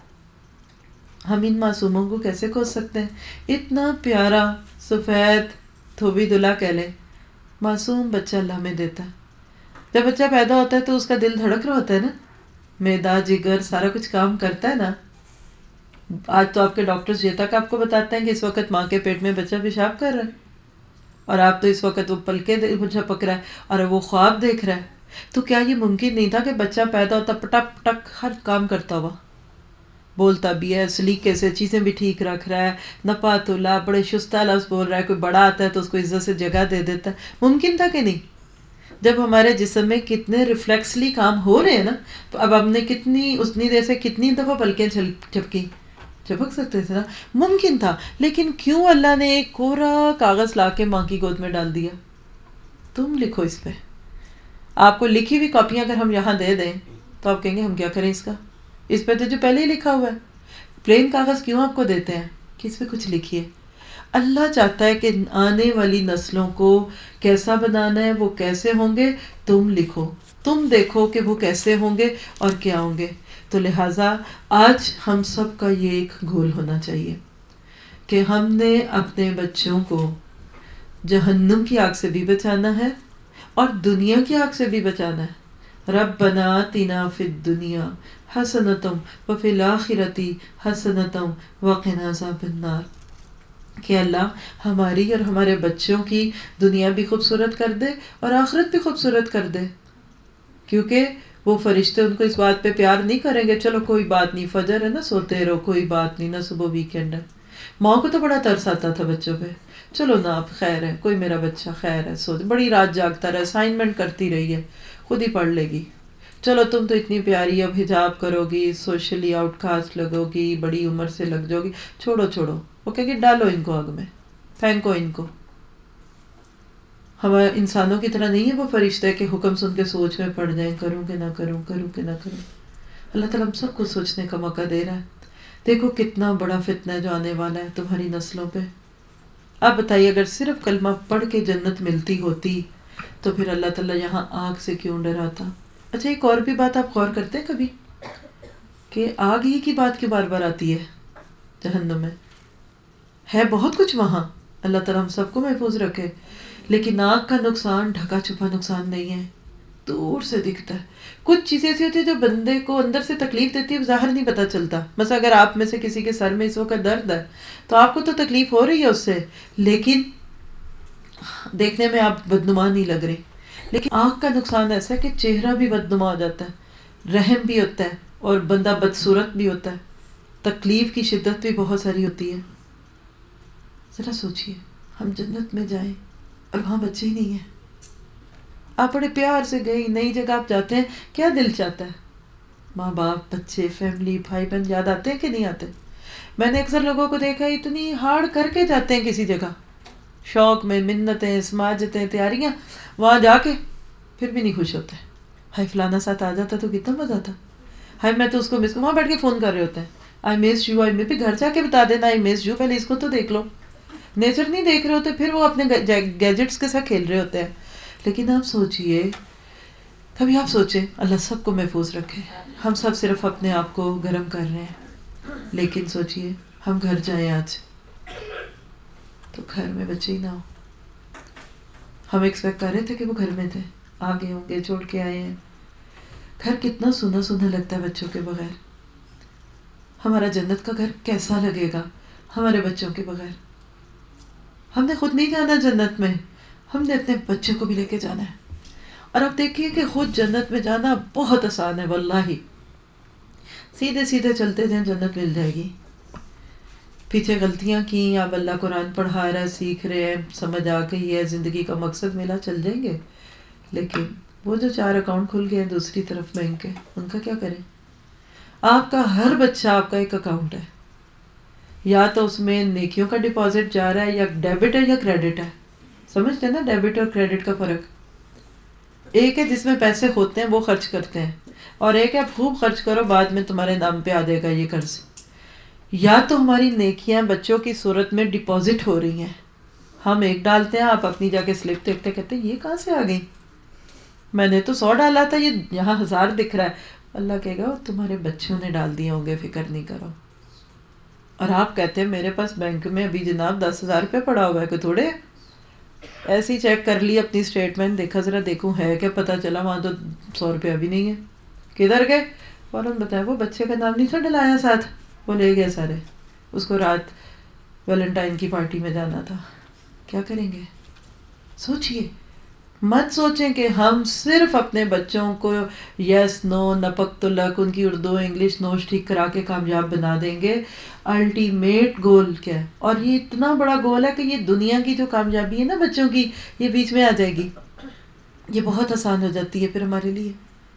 [SPEAKER 1] ہم ان معصوموں کو کیسے کھوج سکتے ہیں؟ اتنا پیارا سفید دھوبی دلہا کہہ لیں معصوم بچہ اللہ میں دیتا ہے. جب بچہ پیدا ہوتا ہے تو اس کا دل دھڑک رہا ہوتا ہے نا، معدہ جگر سارا کچھ کام کرتا ہے نا. آج تو آپ کے ڈاکٹرز یہ تک آپ کو بتاتے ہیں کہ اس وقت ماں کے پیٹ میں بچہ پیشاب کر رہا ہے، اور آپ تو اس وقت وہ پلکیں جھپک رہا ہے اور وہ خواب دیکھ رہا ہے. تو کیا یہ ممکن نہیں تھا کہ بچہ پیدا ہوتا پٹک پٹک ہر کام کرتا ہوا، بولتا بھی ہے، سلیقے سے چیزیں بھی ٹھیک رکھ رہا ہے، نپا تلا بڑے شستہ لفظ بول رہا ہے، کوئی بڑا آتا ہے تو اس کو عزت سے جگہ دے دیتا ہے؟ ممکن تھا کہ نہیں؟ جب ہمارے جسم میں کتنے ریفلیکسلی کام ہو رہے ہیں نا، تو اب ہم نے اتنی دیر سے کتنی دفعہ پلکیں جھپکی؟ جھپک سکتے تھے نا، ممکن تھا. لیکن کیوں اللہ نے ایک کورا کاغذ لا کے ماں کی گود میں ڈال دیا؟ تم لکھو اس پہ. آپ کو لکھی ہوئی کاپیاں اگر ہم یہاں دے دیں تو آپ کہیں گے ہم کیا کریں اس کا؟ اس پہ تو جو پہلے ہی لکھا ہوا ہے. پلین کاغذ کیوں آپ کو دیتے ہیں کہ اس پہ کچھ لکھیے؟ اللہ چاہتا ہے کہ آنے والی نسلوں کو کیسا بنانا ہے، وہ کیسے ہوں گے، تم لکھو، تم دیکھو کہ وہ کیسے ہوں گے اور کیا ہوں گے. تو لہٰذا آج ہم سب کا یہ ایک گول ہونا چاہیے کہ ہم نے اپنے بچوں کو جہنم کی آگ سے بھی بچانا ہے اور دنیا کی آگ سے بھی بچانا ہے. ربنا آتنا فی الدنیا حسنۃ وفی الآخرۃ حسنۃ وقنا عذاب النار. کہ اللہ ہماری اور ہمارے بچوں کی دنیا بھی خوبصورت کر دے اور آخرت بھی خوبصورت کر دے. کیونکہ وہ فرشتے ان کو اس بات پہ پیار نہیں کریں گے چلو کوئی بات نہیں فجر ہے نا سوتے رہو کوئی بات نہیں نا صبح ویکینڈ ہے. ماں کو تو بڑا ترس آتا تھا بچوں پہ، چلو نا اب خیر ہے، کوئی میرا بچہ خیر ہے، سو بڑی رات جاگتا رہے، اسائنمنٹ کرتی رہی ہے، خود ہی پڑھ لے گی. چلو تم تو اتنی پیاری، اب حجاب کرو گی، سوشلی آؤٹ کاسٹ لگو گی، بڑی عمر سے لگ جاؤ گی، چھوڑو چھوڑو. وہ کہ ڈالو ان کو آگ میں، پھینکو ان کو. ہمارے انسانوں کی طرح نہیں ہے وہ فرشتے کہ حکم سن کے سوچ میں پڑ جائیں، کروں کہ نہ کروں، کروں کہ نہ کروں. اللہ تعالیٰ ہم سب کو سوچنے کا موقع دے رہا ہے. دیکھو کتنا بڑا فتنہ ہے جو آنے والا ہے تمہاری نسلوں پہ. آپ بتائیے اگر صرف کلمہ پڑھ کے جنت ملتی ہوتی تو پھر اللہ تعالیٰ یہاں آگ سے کیوں ڈراتا؟ اچھا ایک اور بھی بات آپ غور کرتے ہیں کبھی کہ آگ ہی کی بات کیوں بار بار آتی ہے جہنم میں؟ ہے بہت کچھ وہاں، اللہ تعالیٰ ہم سب کو محفوظ رکھے، لیکن آگ کا نقصان ڈھکا چھپا نقصان نہیں ہے، دور سے دکھتا ہے. کچھ چیزیں ایسی ہوتی ہے جو بندے کو اندر سے تکلیف دیتی ہے، ظاہر نہیں پتا چلتا. مثلا اگر آپ میں سے کسی کے سر میں اس وقت درد ہے تو آپ کو تو تکلیف ہو رہی ہے اس سے، لیکن دیکھنے میں آپ بدنما نہیں لگ رہے. لیکن آنکھ کا نقصان ایسا ہے کہ چہرہ بھی بدنما ہو جاتا ہے، رحم بھی ہوتا ہے اور بندہ بدصورت بھی ہوتا ہے، تکلیف کی شدت بھی بہت ساری ہوتی ہے. ذرا سوچئے ہم جنت میں جائیں اور وہاں بچے ہی نہیں ہیں. آپ بڑے پیار سے گئی نئی جگہ آپ جاتے ہیں، کیا دل چاہتا ہے؟ ماں باپ بچے فیملی بھائی بہن یاد آتے ہیں کہ نہیں آتے؟ میں نے اکثر لوگوں کو دیکھا اتنی ہاڑ کر کے جاتے ہیں کسی جگہ، شوق میں منتیں سماجتیں تیاریاں، وہاں جا کے پھر بھی نہیں خوش ہوتے. ہائی فلانا ساتھ آ جاتا تو کتنا مزہ آتا. ہائی میں تو اس کو وہاں بیٹھ کے فون کر رہے ہوتے ہیں، آئی مس یو، آئی میں بھی گھر جا کے بتا دینا آئی مس یو، پہلے اس کو تو دیکھ لو. نیچر نہیں دیکھ رہے ہوتے، پھر وہ اپنے گیجٹس کے ساتھ کھیل رہے ہوتے ہیں. لیکن آپ سوچئے، کبھی آپ سوچیں اللہ سب کو محفوظ رکھے. ہم سب صرف اپنے آپ کو گرم کر رہے ہیں، لیکن سوچئے ہم گھر جائیں آج تو گھر میں بچے ہی نہ ہو. ہم ایکسپیکٹ کر رہے تھے کہ وہ گھر میں تھے، آگے ہوں گے، چھوڑ کے آئے ہیں. گھر کتنا سونا سونا لگتا ہے بچوں کے بغیر. ہمارا جنت کا گھر کیسا لگے گا ہمارے بچوں کے بغیر؟ ہم نے خود نہیں جانا جنت میں، ہم نے اپنے بچوں کو بھی لے کے جانا ہے. اور آپ دیکھیے کہ خود جنت میں جانا بہت آسان ہے، واللہ سیدھے سیدھے چلتے جائیں جنت مل جائے گی. پیچھے غلطیاں کی، اب اللہ قرآن پڑھا رہا ہے، سیکھ رہے ہیں، سمجھ آ گئی ہے، زندگی کا مقصد ملا، چل جائیں گے. لیکن وہ جو 4 اکاؤنٹ کھل گئے ہیں دوسری طرف بینک کے، ان کا کیا کریں؟ آپ کا ہر بچہ آپ کا ایک اکاؤنٹ ہے، یا تو اس میں نیکیوں کا ڈپازٹ جا رہا ہے، یا ڈیبٹ ہے یا کریڈٹ ہے. سمجھتے ہیں نا ڈیبٹ اور کریڈٹ کا فرق؟ ایک ہے جس میں پیسے ہوتے ہیں وہ خرچ کرتے ہیں، اور ایک ہے خوب خرچ کرو بعد میں تمہارے نام پہ آ جائے گا یہ قرض. یا تو ہماری نیکیاں بچوں کی صورت میں ڈپازٹ ہو رہی ہیں، ہم ایک ڈالتے ہیں، آپ اپنی جا کے سلپ دیکھتے کہتے ہیں یہ کہاں سے آ گئی، میں نے تو 100 ڈالا تھا، یہ یہاں 1000 دکھ رہا ہے. اللہ کہے گا تمہارے بچوں نے ڈال دیے ہوں گے، فکر نہیں کرو. اور آپ کہتے ہیں میرے پاس بینک میں ابھی جناب 10,000 روپے پڑا ہوا ہے، کہ تھوڑے ایسے ہی چیک کر لی اپنی اسٹیٹمنٹ، دیکھا ذرا دیکھوں ہے کیا، پتا چلا وہاں تو 100 روپیہ بھی نہیں ہے. کدھر گئے؟ فوراً بتایا وہ بچے کا نام نہیں تھا ڈلایا ساتھ، وہ لے گئے سارے، اس کو رات ویلنٹائن کی پارٹی میں جانا تھا. کیا کریں گے؟ سوچئے. مت سوچیں کہ ہم صرف اپنے بچوں کو یس نو نپک تلک ان کی اردو انگلش نوش ٹھیک کرا کے کامیاب بنا دیں گے. الٹیمیٹ گول کیا ہے؟ اور یہ اتنا بڑا گول ہے کہ یہ دنیا کی جو کامیابی ہے نا بچوں کی، یہ بیچ میں آ جائے گی، یہ بہت آسان ہو جاتی ہے پھر ہمارے لیے.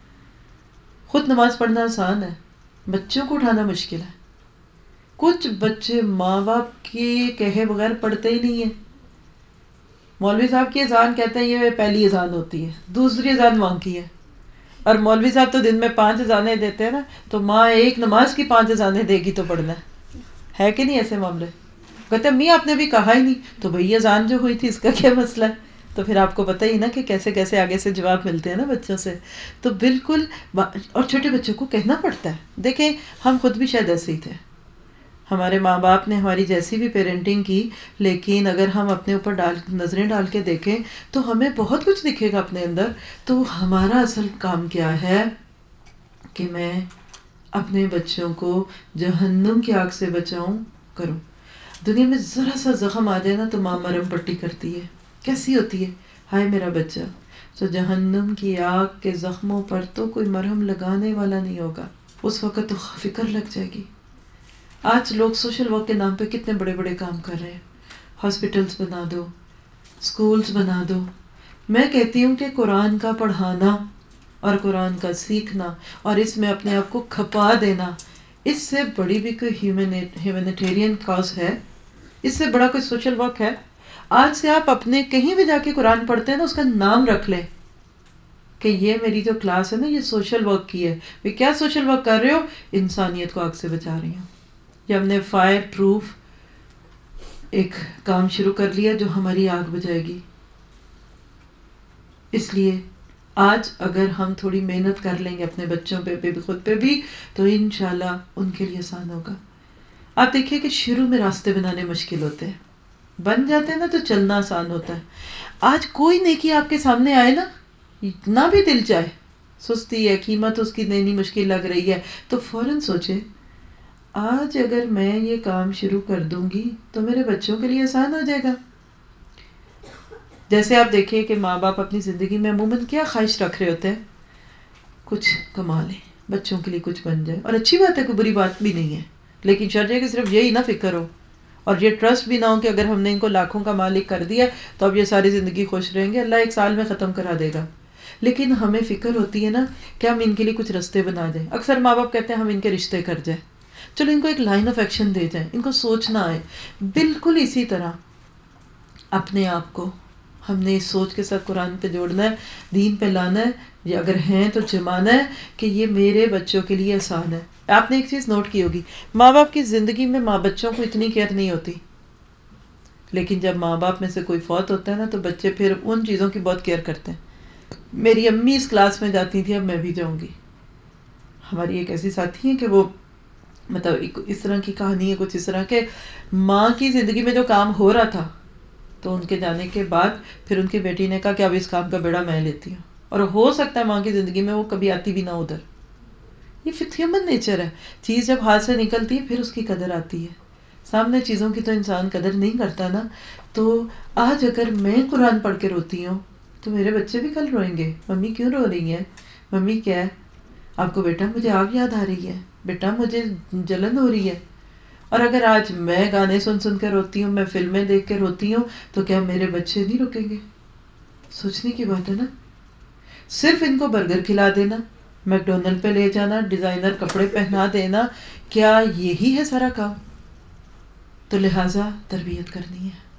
[SPEAKER 1] خود نماز پڑھنا آسان ہے، بچوں کو اٹھانا مشکل ہے. کچھ بچے ماں باپ کے کہے بغیر پڑھتے ہی نہیں ہیں. مولوی صاحب کی اذان کہتے ہیں یہ پہلی اذان ہوتی ہے، دوسری اذان ماں کی ہے. اور مولوی صاحب تو دن میں 5 اذانیں دیتے ہیں نا، تو ماں ایک نماز کی 5 اذانیں دے گی تو پڑھنا ہے کہ نہیں ایسے معاملے. کہتے ہیں امی آپ نے ابھی کہا ہی نہیں، تو بھئی اذان جو ہوئی تھی اس کا کیا مسئلہ ہے. تو پھر آپ کو پتہ ہی نا کہ کیسے کیسے آگے سے جواب ملتے ہیں نا بچوں سے. تو بالکل، اور چھوٹے بچوں کو کہنا پڑتا ہے. دیکھیں ہم خود بھی شاید ایسے ہی تھے، ہمارے ماں باپ نے ہماری جیسی بھی پیرنٹنگ کی، لیکن اگر ہم اپنے اوپر نظریں ڈال کے دیکھیں تو ہمیں بہت کچھ دکھے گا اپنے اندر. تو ہمارا اصل کام کیا ہے کہ میں اپنے بچوں کو جہنم کی آگ سے بچاؤں کروں. دنیا میں ذرا سا زخم آ جائے نا تو ماں مرہم پٹی کرتی ہے. کیسی ہوتی ہے؟ ہائے میرا بچہ، تو جہنم کی آگ کے زخموں پر تو کوئی مرہم لگانے والا نہیں ہوگا. اس وقت تو فکر لگ جائے گی. آج لوگ سوشل ورک کے نام پہ کتنے بڑے بڑے کام کر رہے ہیں. ہاسپٹلز بنا دو، سکولز بنا دو. میں کہتی ہوں کہ قرآن کا پڑھانا اور قرآن کا سیکھنا اور اس میں اپنے آپ کو کھپا دینا، اس سے بڑی بھی کوئی ہیومینیٹیرین کاز ہے؟ اس سے بڑا کوئی سوشل ورک ہے؟ آج سے آپ اپنے کہیں بھی جا کے قرآن پڑھتے ہیں نا، اس کا نام رکھ لیں کہ یہ میری جو کلاس ہے نا یہ سوشل ورک کی ہے. وہ کیا سوشل ورک کر رہے ہو؟ انسانیت کو آگ سے بچا رہی ہوں. یا ہم نے فائر پروف ایک کام شروع کر لیا جو ہماری آگ بجائے گی. اس لیے آج اگر ہم تھوڑی محنت کر لیں گے اپنے بچوں پہ بھی خود پہ بھی، تو انشاءاللہ ان کے لیے آسان ہوگا. آپ دیکھیے کہ شروع میں راستے بنانے مشکل ہوتے ہیں، بن جاتے ہیں نا تو چلنا آسان ہوتا ہے. آج کوئی نیکی آپ کے سامنے آئے نا، نہ بھی دل چاہے، سستی ہے، قیمت اس کی دینی مشکل لگ رہی ہے، تو فوراً سوچے آج اگر میں یہ کام شروع کر دوں گی تو میرے بچوں کے لیے آسان ہو جائے گا. جیسے آپ دیکھیں کہ ماں باپ اپنی زندگی میں عموماً کیا خواہش رکھ رہے ہوتے ہیں؟ کچھ کما لیں، بچوں کے لیے کچھ بن جائے. اور اچھی بات ہے، کوئی بری بات بھی نہیں ہے، لیکن شرط ہے کہ صرف یہی نہ فکر ہو اور یہ ٹرسٹ بھی نہ ہو کہ اگر ہم نے ان کو لاکھوں کا مالک کر دیا تو اب یہ ساری زندگی خوش رہیں گے، اللہ 1 سال میں ختم کرا دے گا. لیکن ہمیں فکر ہوتی ہے نا کہ ہم ان کے لیے کچھ رستے بنا دیں. اکثر ماں باپ کہتے ہیں ہم ان کے رشتے کر جائیں، چلو ان کو ایک لائن آف ایکشن دے جائیں، ان کو سوچنا آئے. بالکل اسی طرح اپنے آپ کو ہم نے اس سوچ کے ساتھ قرآن پہ جوڑنا ہے، دین پہ لانا ہے، یا اگر ہیں تو جمانا ہے کہ یہ میرے بچوں کے لیے آسان ہے. آپ نے ایک چیز نوٹ کی ہوگی، ماں باپ کی زندگی میں ماں بچوں کو اتنی کیئر نہیں ہوتی، لیکن جب ماں باپ میں سے کوئی فوت ہوتا ہے نا تو بچے پھر ان چیزوں کی بہت کیئر کرتے ہیں. میری امی اس کلاس میں جاتی تھی، اب میں بھی جاؤں گی. ہماری ایک ایسی ساتھی ہے کہ وہ مطلب اس طرح کی کہانی ہے کچھ اس طرح کہ ماں کی زندگی میں جو کام ہو رہا تھا تو ان کے جانے کے بعد پھر ان کی بیٹی نے کہا کہ اب اس کام کا بیڑا میں لیتی ہوں. اور ہو سکتا ہے ماں کی زندگی میں وہ کبھی آتی بھی نہ ادھر. یہ ہیومن نیچر ہے، چیز جب ہاتھ سے نکلتی ہے پھر اس کی قدر آتی ہے. سامنے چیزوں کی تو انسان قدر نہیں کرتا نا. تو آج اگر میں قرآن پڑھ کے روتی ہوں تو میرے بچے بھی کل روئیں گے، ممی کیوں رو رہی ہیں؟ ممی کیا ہے؟ آپ کو بیٹا مجھے آگ یاد آ رہی ہے، بیٹا مجھے جلن ہو رہی ہے. اور اگر آج میں گانے سن سن کے روتی ہوں، میں فلمیں دیکھ کے روتی ہوں، تو کیا میرے بچے نہیں رکیں گے؟ سوچنے کی بات ہے نا. صرف ان کو برگر کھلا دینا، میک ڈونلڈ پہ لے جانا، ڈیزائنر کپڑے پہنا دینا، کیا یہی ہے سارا کام؟ تو لہٰذا تربیت کرنی ہے.